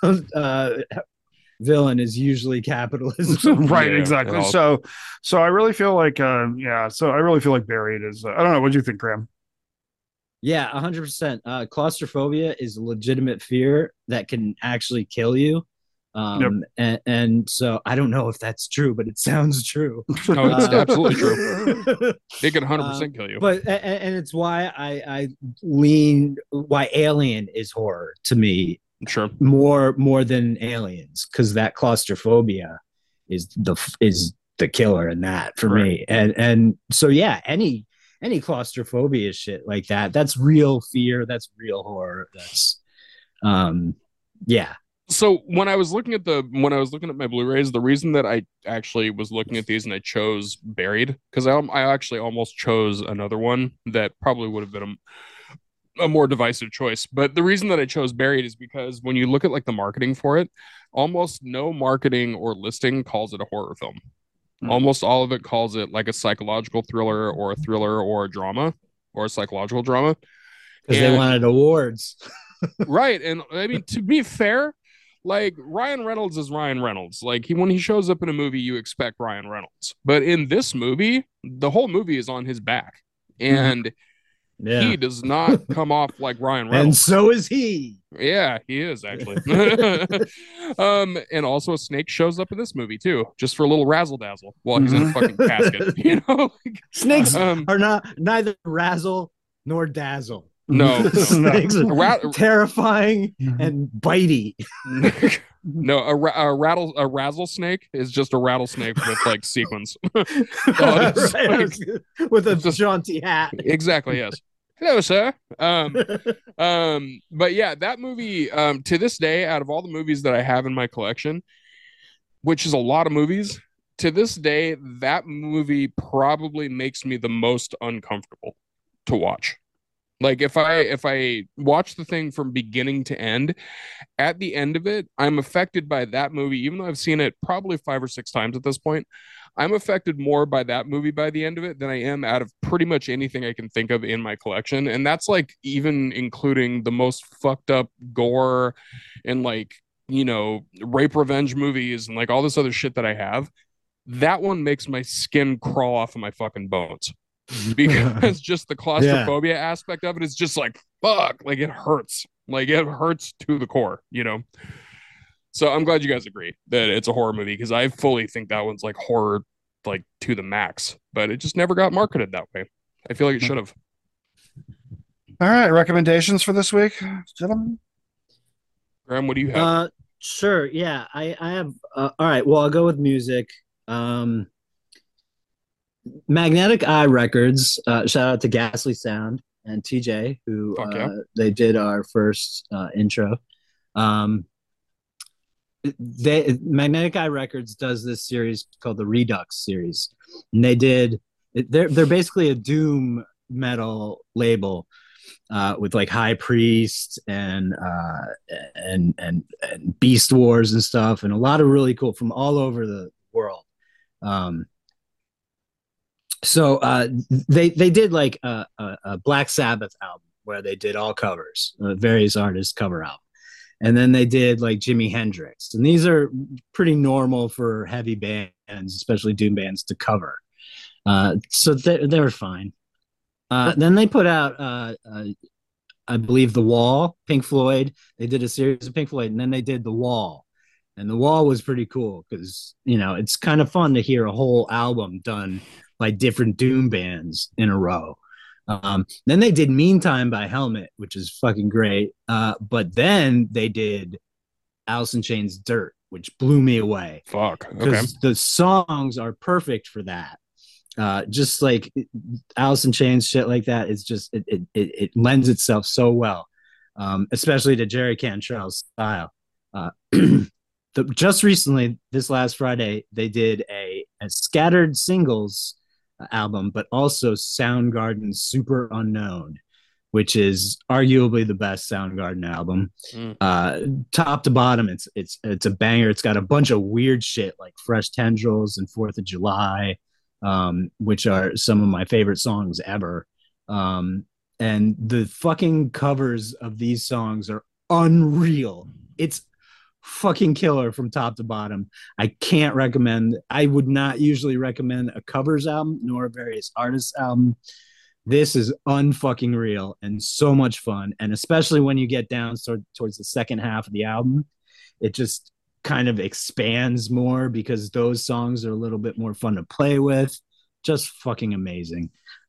villain is usually capitalism. right, Yeah, exactly. well- So I really feel like so I really feel like Buried is I don't know, what do you think, Graham? Yeah, 100%. Claustrophobia is a legitimate fear that can actually kill you. And so I don't know if that's true, but it sounds true. No, it's absolutely true. It could 100% kill you. But and it's why I lean why Alien is horror to me Sure. more than Aliens, because that claustrophobia is the killer in that for me. And so yeah, any claustrophobia shit like that's real fear, that's real horror. That's yeah. So when I was looking at my Blu-rays, the reason that I actually was looking at these and I chose Buried, because I actually almost chose another one that probably would have been a more divisive choice. But the reason that I chose Buried is because when you look at like the marketing for it, almost no marketing or listing calls it a horror film. Almost all of it calls it like a psychological thriller or a thriller or a drama or a psychological drama. Because they wanted awards. Right. And I mean, to be fair, like Ryan Reynolds is Ryan Reynolds. Like when he shows up in a movie, you expect Ryan Reynolds. But in this movie, the whole movie is on his back. And he does not come off like Ryan Reynolds. And so is he. Yeah, he is actually. And also a snake shows up in this movie too, just for a little razzle dazzle while he's in a fucking casket. Snakes are neither razzle nor dazzle. No, Snakes are terrifying and bitey. No, a rattlesnake is just a rattlesnake with like sequins. With a jaunty hat. Exactly, yes. Hello, sir. But yeah, that movie, to this day, out of all the movies that I have in my collection, which is a lot of movies, to this day, that movie probably makes me the most uncomfortable to watch. Like if I watch the thing from beginning to end, at the end of it, I'm affected by that movie, even though I've seen it probably 5 or 6 times at this point. I'm affected more by that movie by the end of it than I am out of pretty much anything I can think of in my collection. And that's like even including the most fucked up gore and like, rape revenge movies and like all this other shit that I have. That one makes my skin crawl off of my fucking bones. Because just the claustrophobia aspect of it is just like fuck, like it hurts to the core, so I'm glad you guys agree that it's a horror movie, because I fully think that one's like horror like to the max, but it just never got marketed that way. I feel like it should have. All right, recommendations for this week, gentlemen. Graham, what do you have? Sure, yeah, I have all right, well, I'll go with music. Magnetic Eye Records, shout out to Ghastly Sound and TJ, who they did our first intro. Magnetic Eye Records does this series called the Redux series, and they're basically a doom metal label with like High Priest and Beast Wars and stuff, and a lot of really cool from all over the world. So they did like a Black Sabbath album where they did all covers, various artists cover album, and then they did like Jimi Hendrix, and these are pretty normal for heavy bands, especially doom bands, to cover. So they were fine. Then they put out, I believe, The Wall, Pink Floyd. They did a series of Pink Floyd, and then they did The Wall. And The Wall was pretty cool because, it's kind of fun to hear a whole album done by different doom bands in a row. Then they did Meantime by Helmet, which is fucking great. But then they did Alice in Chains Dirt, which blew me away. Fuck. Okay. Because the songs are perfect for that. Just like Alice in Chains, shit like that is just it lends itself so well, especially to Jerry Cantrell's style. Just recently, this last Friday, they did a scattered singles album, but also Soundgarden's Super Unknown, which is arguably the best Soundgarden album. Top to bottom, it's a banger. It's got a bunch of weird shit like Fresh Tendrils and 4th of July, which are some of my favorite songs ever. And the fucking covers of these songs are unreal. It's fucking killer from top to bottom. I would not usually recommend a covers album nor a various artists album. This is unfucking real and so much fun. And especially when you get down towards the second half of the album, it just kind of expands more because those songs are a little bit more fun to play with. Just fucking amazing.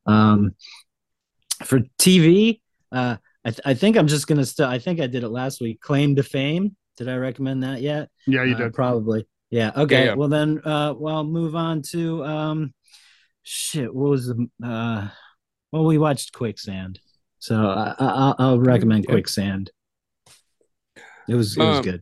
For TV, I think I'm just gonna I think I did it last week. Claim to Fame. Did I recommend that yet? Yeah, you did. Probably. Yeah. Okay. Yeah. Well then, I'll move on to shit. What was the well, we watched Quicksand, so I'll recommend Quicksand. It was good.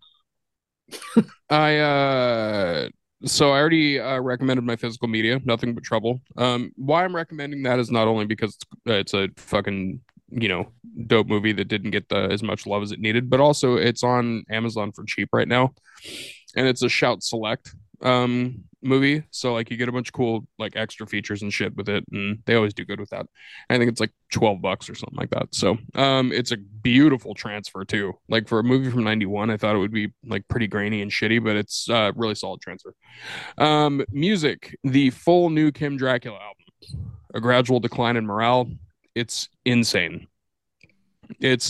So I already recommended My Physical Media, Nothing But Trouble. Why I'm recommending that is not only because it's a fucking dope movie that didn't get as much love as it needed, but also it's on Amazon for cheap right now, and it's a Shout Select movie, so like you get a bunch of cool like extra features and shit with it, and they always do good with that. I think it's like $12 or something like that. So it's a beautiful transfer too. Like for a movie from 91, I thought it would be like pretty grainy and shitty, but it's really solid transfer. Music, the full new Kim Dracula album, A Gradual Decline in Morale. It's insane. It's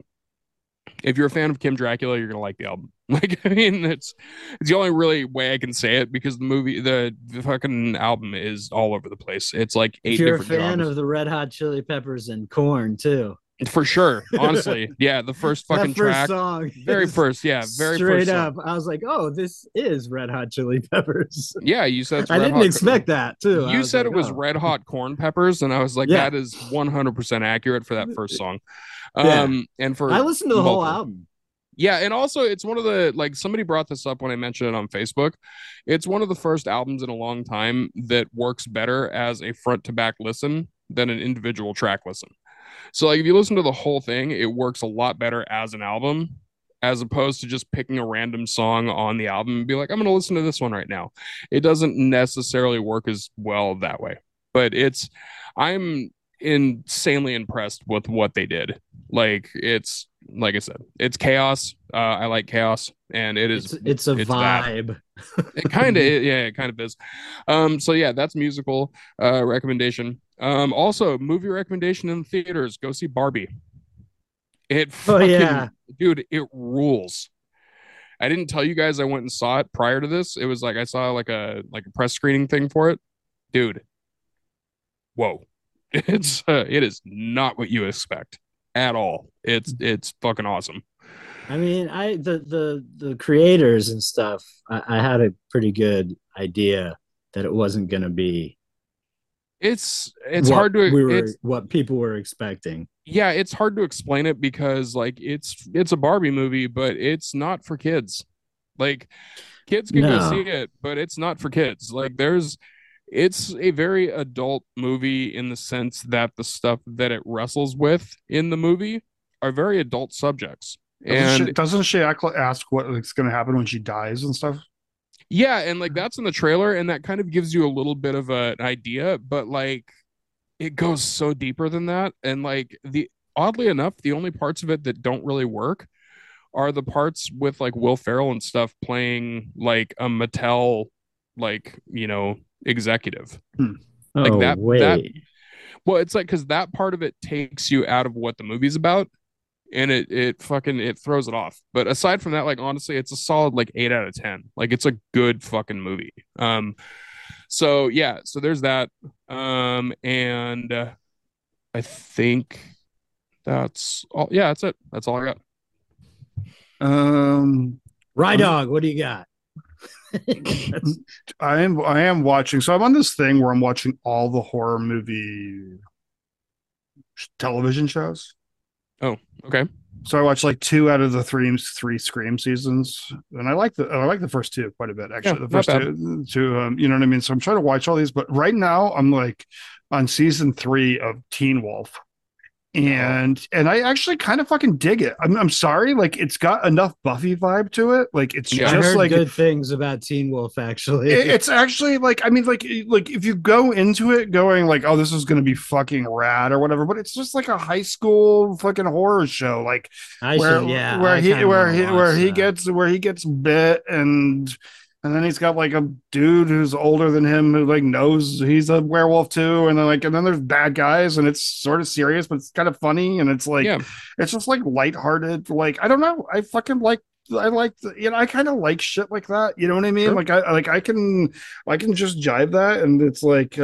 if you're a fan of Kim Dracula, you're gonna like the album. Like, I mean, it's the only really way I can say it because the fucking album is all over the place. It's like 8 if you're different a fan genres. of the Red Hot Chili Peppers and Korn too. For sure, honestly, yeah, the first fucking that first track, song, very first, yeah, very straight first up. song. I was like, oh, this is Red Hot Chili Peppers. Yeah, you said it's I Red didn't Hot expect that too. You said like, it was oh. Red Hot Corn Peppers, and I was like, Yeah. that is 100% accurate for that first song. Yeah. And for I listened to the whole multiple. album. Yeah, and also it's one of the, like, somebody brought this up when I mentioned it on Facebook. It's one of the first albums in a long time that works better as a front to back listen than an individual track listen. So like if you listen to the whole thing, it works a lot better as an album as opposed to just picking a random song on the album and be like, I'm going to listen to this one right now. It doesn't necessarily work as well that way. But I'm insanely impressed with what they did. Like it's, like I said, it's chaos. I like chaos, and it's a vibe. It kind of, yeah, it kind of is. So yeah, that's musical recommendation. Also movie recommendation in the theaters. Go see Barbie. It fucking, dude, it rules. I didn't tell you guys I went and saw it prior to this. It was like I saw like a press screening thing for it. Dude, whoa. It is not what you expect at all. It's fucking awesome. I mean, the creators and stuff, I had a pretty good idea that it wasn't going to be. It's hard to what people were expecting. Yeah, it's hard to explain it because like it's a Barbie movie, but it's not for kids. Like kids can go see it, but it's not for kids. Like it's a very adult movie in the sense that the stuff that it wrestles with in the movie are very adult subjects. Doesn't she ask what's going to happen when she dies and stuff? Yeah, and like that's in the trailer, and that kind of gives you a little bit of an idea, but like it goes so deeper than that. And like oddly enough, the only parts of it that don't really work are the parts with like Will Ferrell and stuff playing like a Mattel, like, executive. Like Oh, that wait. well, it's like because that part of it takes you out of what the movie's about, and it throws it off. But aside from that, like honestly, it's a solid like 8 out of 10. Like it's a good fucking movie. So yeah, so there's that. And I think that's all. Yeah, that's it. That's all I got. Rye Dog, what do you got? I am watching. So I'm on this thing where I'm watching all the horror movie television shows. Oh, okay. So I watched like 2 out of the three Scream seasons, and I like the first 2 quite a bit actually. Yeah, the first two, you know what I mean. So I'm trying to watch all these, but right now I'm like on season 3 of Teen Wolf. And I actually kind of fucking dig it. I'm sorry, like it's got enough Buffy vibe to it. Like it's Yeah. I just heard like good things about Teen Wolf, actually. it's actually like, I mean, like if you go into it going like, oh, this is gonna be fucking rad or whatever, but it's just like a high school fucking horror show, like where he gets bit and then he's got like a dude who's older than him who like knows he's a werewolf too. And then there's bad guys and it's sort of serious, but it's kind of funny. And it's like, It's just like lighthearted. Like, I don't know. I fucking like, I kind of like shit like that. You know what I mean? Sure. Like I can just jive that. And it's like,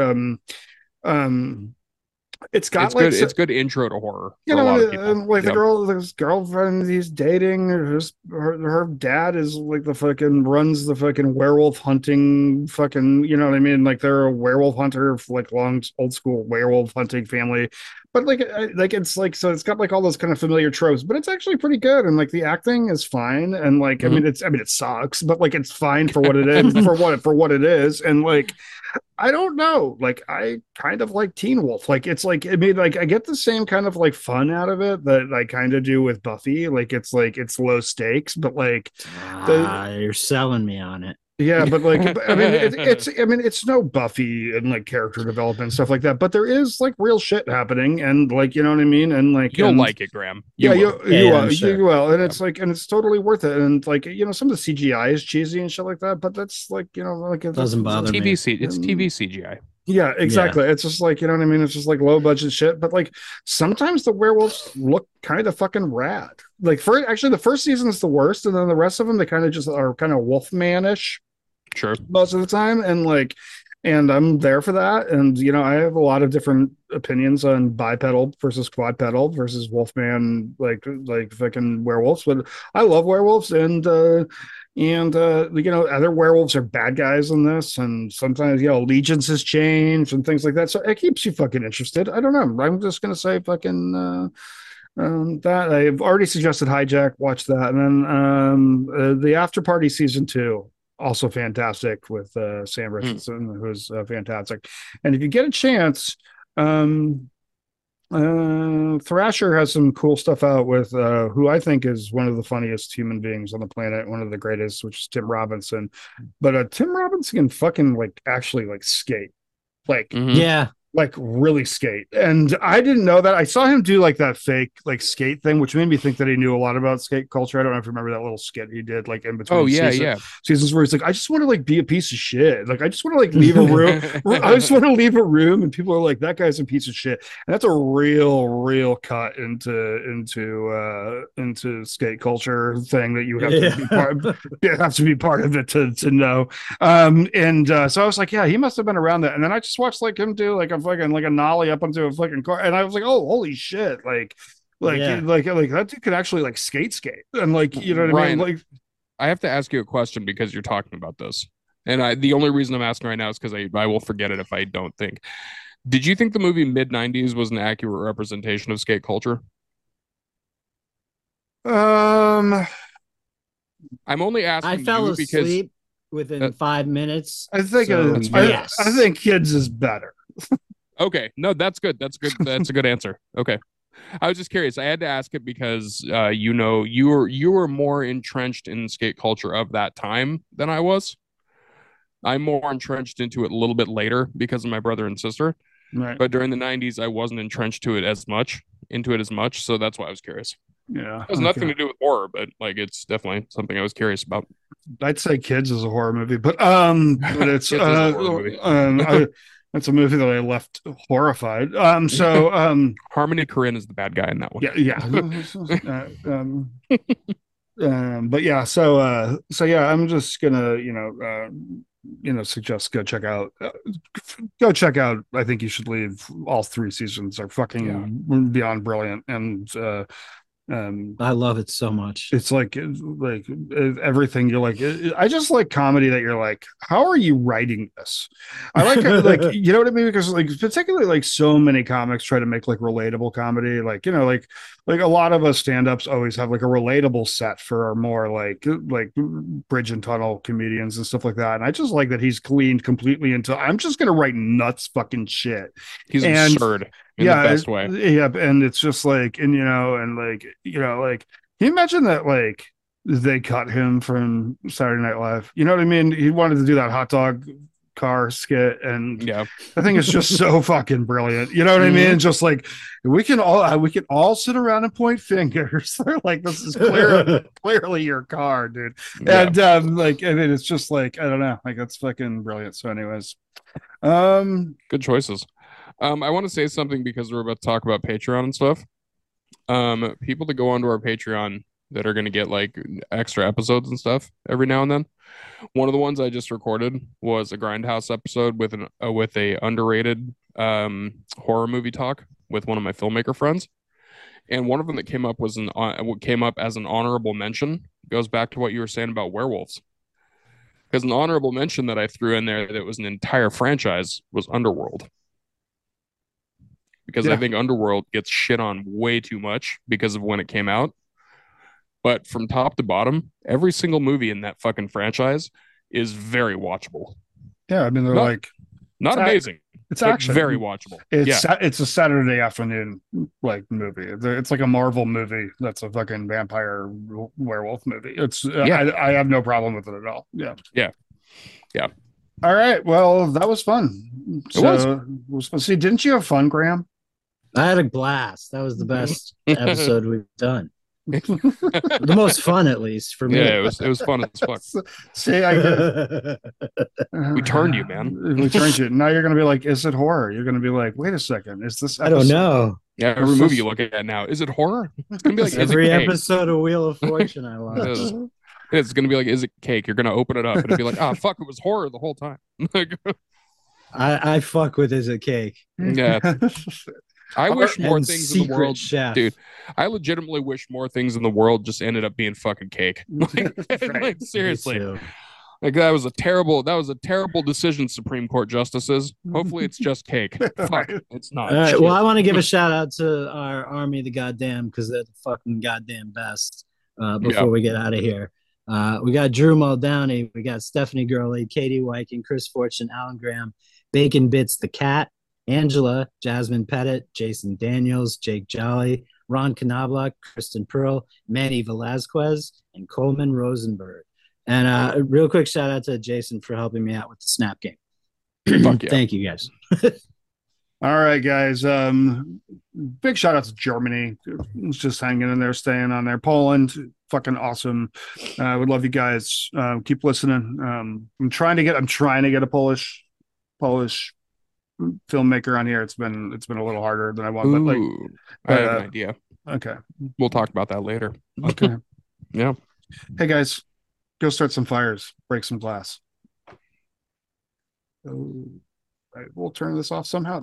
it's good intro to horror for a lot of people. Like this girlfriend he's dating, her dad is like the fucking runs the fucking werewolf hunting fucking, you know what I mean? Like they're a werewolf hunter, like long old school werewolf hunting family. But like it's like, so it's got like all those kind of familiar tropes, but it's actually pretty good, and like the acting is fine, and like Mm-hmm. I mean it sucks, but like it's fine for what it is, for what it is, and like I don't know. Like I kind of like Teen Wolf. Like it's like, I mean, like I get the same kind of like fun out of it that I kind of do with Buffy. Like it's low stakes, but like you're selling me on it. yeah, but like I mean it's no Buffy and like character development and stuff like that. But there is like real shit happening, and like you know what I mean, and like You'll like it, Graham. You will, and Yeah. it's like, and it's totally worth it, and like some of the CGI is cheesy and shit like that, but that's like like it Doesn't bother me. It's TV CGI. Yeah, exactly. It's just like, you know what I mean? It's just like low budget shit. But like sometimes the werewolves look kind of fucking rad. Like the first season is the worst, and then the rest of them they kind of just are kind of Wolfman-ish Sure. most of the time. And I'm there for that. And I have a lot of different opinions on bipedal versus quadpedal versus Wolfman, like fucking werewolves. But I love werewolves, and other werewolves are bad guys in this, and sometimes allegiances change and things like that, so it keeps you fucking interested. I don't know, I'm just gonna say fucking that I've already suggested Hijack, watch that, and then the After Party season 2, also fantastic, with Sam Richardson, who's fantastic. And if you get a chance, Thrasher has some cool stuff out with who I think is one of the funniest human beings on the planet, one of the greatest, which is Tim Robinson. But Tim Robinson can fucking like actually like skate, like Yeah. like really skate. And I didn't know that. I saw him do like that fake like skate thing, which made me think that he knew a lot about skate culture. I don't know if you remember that little skit he did like in between seasons where he's like, I just want to like be a piece of shit. Like I just want to like leave a room. I just want to leave a room, and people are like, that guy's a piece of shit. And that's a real cut into skate culture thing that you have to be part of. You have to be part of it to know. So I was like, yeah, he must have been around that. And then I just watched like him do like a fucking like a nollie up onto a fucking car, and I was like, oh, holy shit, like that dude could actually like skate, and like, you know what I mean? Like, I have to ask you a question because you're talking about this, and the only reason I'm asking right now is because I will forget it if I don't think. Did you think the movie mid-90s was an accurate representation of skate culture? I'm only asking. I fell asleep within 5 minutes. I think yes. I think Kids is better. Okay, no, that's good. That's good. That's a good answer. Okay, I was just curious. I had to ask it because you were more entrenched in skate culture of that time than I was. I'm more entrenched into it a little bit later because of my brother and sister. Right. But during the 90s, I wasn't entrenched into it as much. So that's why I was curious. Yeah, It has nothing to do with horror, but like it's definitely something I was curious about. I'd say Kids is a horror movie, but it's Kids is a horror movie. it's a movie that I left horrified. Harmony Korine is the bad guy in that one. But yeah, so yeah, I'm just gonna suggest go check out I Think You Should Leave. All 3 seasons are fucking beyond brilliant, and I love it so much. it's like everything. You're like, I just like comedy that you're like, how are you writing this? I like like, you know what I mean? Because like particularly like so many comics try to make like relatable comedy, like like a lot of us stand-ups always have like a relatable set for our more like bridge and tunnel comedians and stuff like that. And I just like that he's cleaned completely into I'm just gonna write nuts fucking shit. He's absurd in the best way. Yeah, and it's just like, and like can you imagine that like they cut him from Saturday Night Live? You know what I mean? He wanted to do that hot dog car skit, and yeah, I think it's just so fucking brilliant. You know what I mean? Just like we can all sit around and point fingers. They're like, this is clearly your car, dude. Yeah. And like, and it's just like, I don't know, like that's fucking brilliant. So, anyways, good choices. I want to say something because we're about to talk about Patreon and stuff. People that go onto our Patreon that are going to get like extra episodes and stuff every now and then. One of the ones I just recorded was a Grindhouse episode with a underrated horror movie talk with one of my filmmaker friends, and one of them that came up as an honorable mention goes back to what you were saying about werewolves. Because an honorable mention that I threw in there that was an entire franchise was Underworld. Because I think Underworld gets shit on way too much because of when it came out. But from top to bottom, every single movie in that fucking franchise is very watchable. Yeah, I mean, they're not amazing. It's actually very watchable. It's a Saturday afternoon like movie. It's like a Marvel movie that's a fucking vampire werewolf movie. It's I have no problem with it at all. Yeah. All right. Well, that was fun. It was fun. See, didn't you have fun, Graham? I had a blast. That was the best episode we've done. The most fun, at least for me. Yeah, it was fun as fuck. See, we turned you, man. We turned you. Now you're gonna be like, is it horror? You're gonna be like, wait a second, is this? I don't know. Yeah, every movie you look at now, is it horror? It's gonna be like every episode of Wheel of Fortune I watch. It's gonna be like, is it cake? You're gonna open it up and it'll be like, oh fuck, it was horror the whole time. I fuck with is it cake? Yeah. I wish more things in the world, chef. Dude. I legitimately wish more things in the world just ended up being fucking cake. Like seriously, like that was a terrible decision, Supreme Court justices. Hopefully, it's just cake. Fuck, it's not. All right, well, I want to give a shout out to our Army of the Goddamn because they're the fucking goddamn best. Before we get out of here, we got Drew Muldowney, we got Stephanie Gurley, Katie Wyken, Chris Fortune, Alan Graham, Bacon Bits the Cat, Angela, Jasmine Pettit, Jason Daniels, Jake Jolly, Ron Knobloch, Kristen Pearl, Manny Velazquez, and Coleman Rosenberg. And a real quick shout out to Jason for helping me out with the Snap game. Fuck yeah. Thank you, guys. All right, guys. Big shout out to Germany. It's just hanging in there, staying on there. Poland, fucking awesome. Would love you guys. Keep listening. I'm trying to get a Polish filmmaker on here. It's been a little harder than I want. I have an idea. Okay, we'll talk about that later. Okay. Yeah. Hey guys, go start some fires, break some glass. Right, we'll turn this off somehow.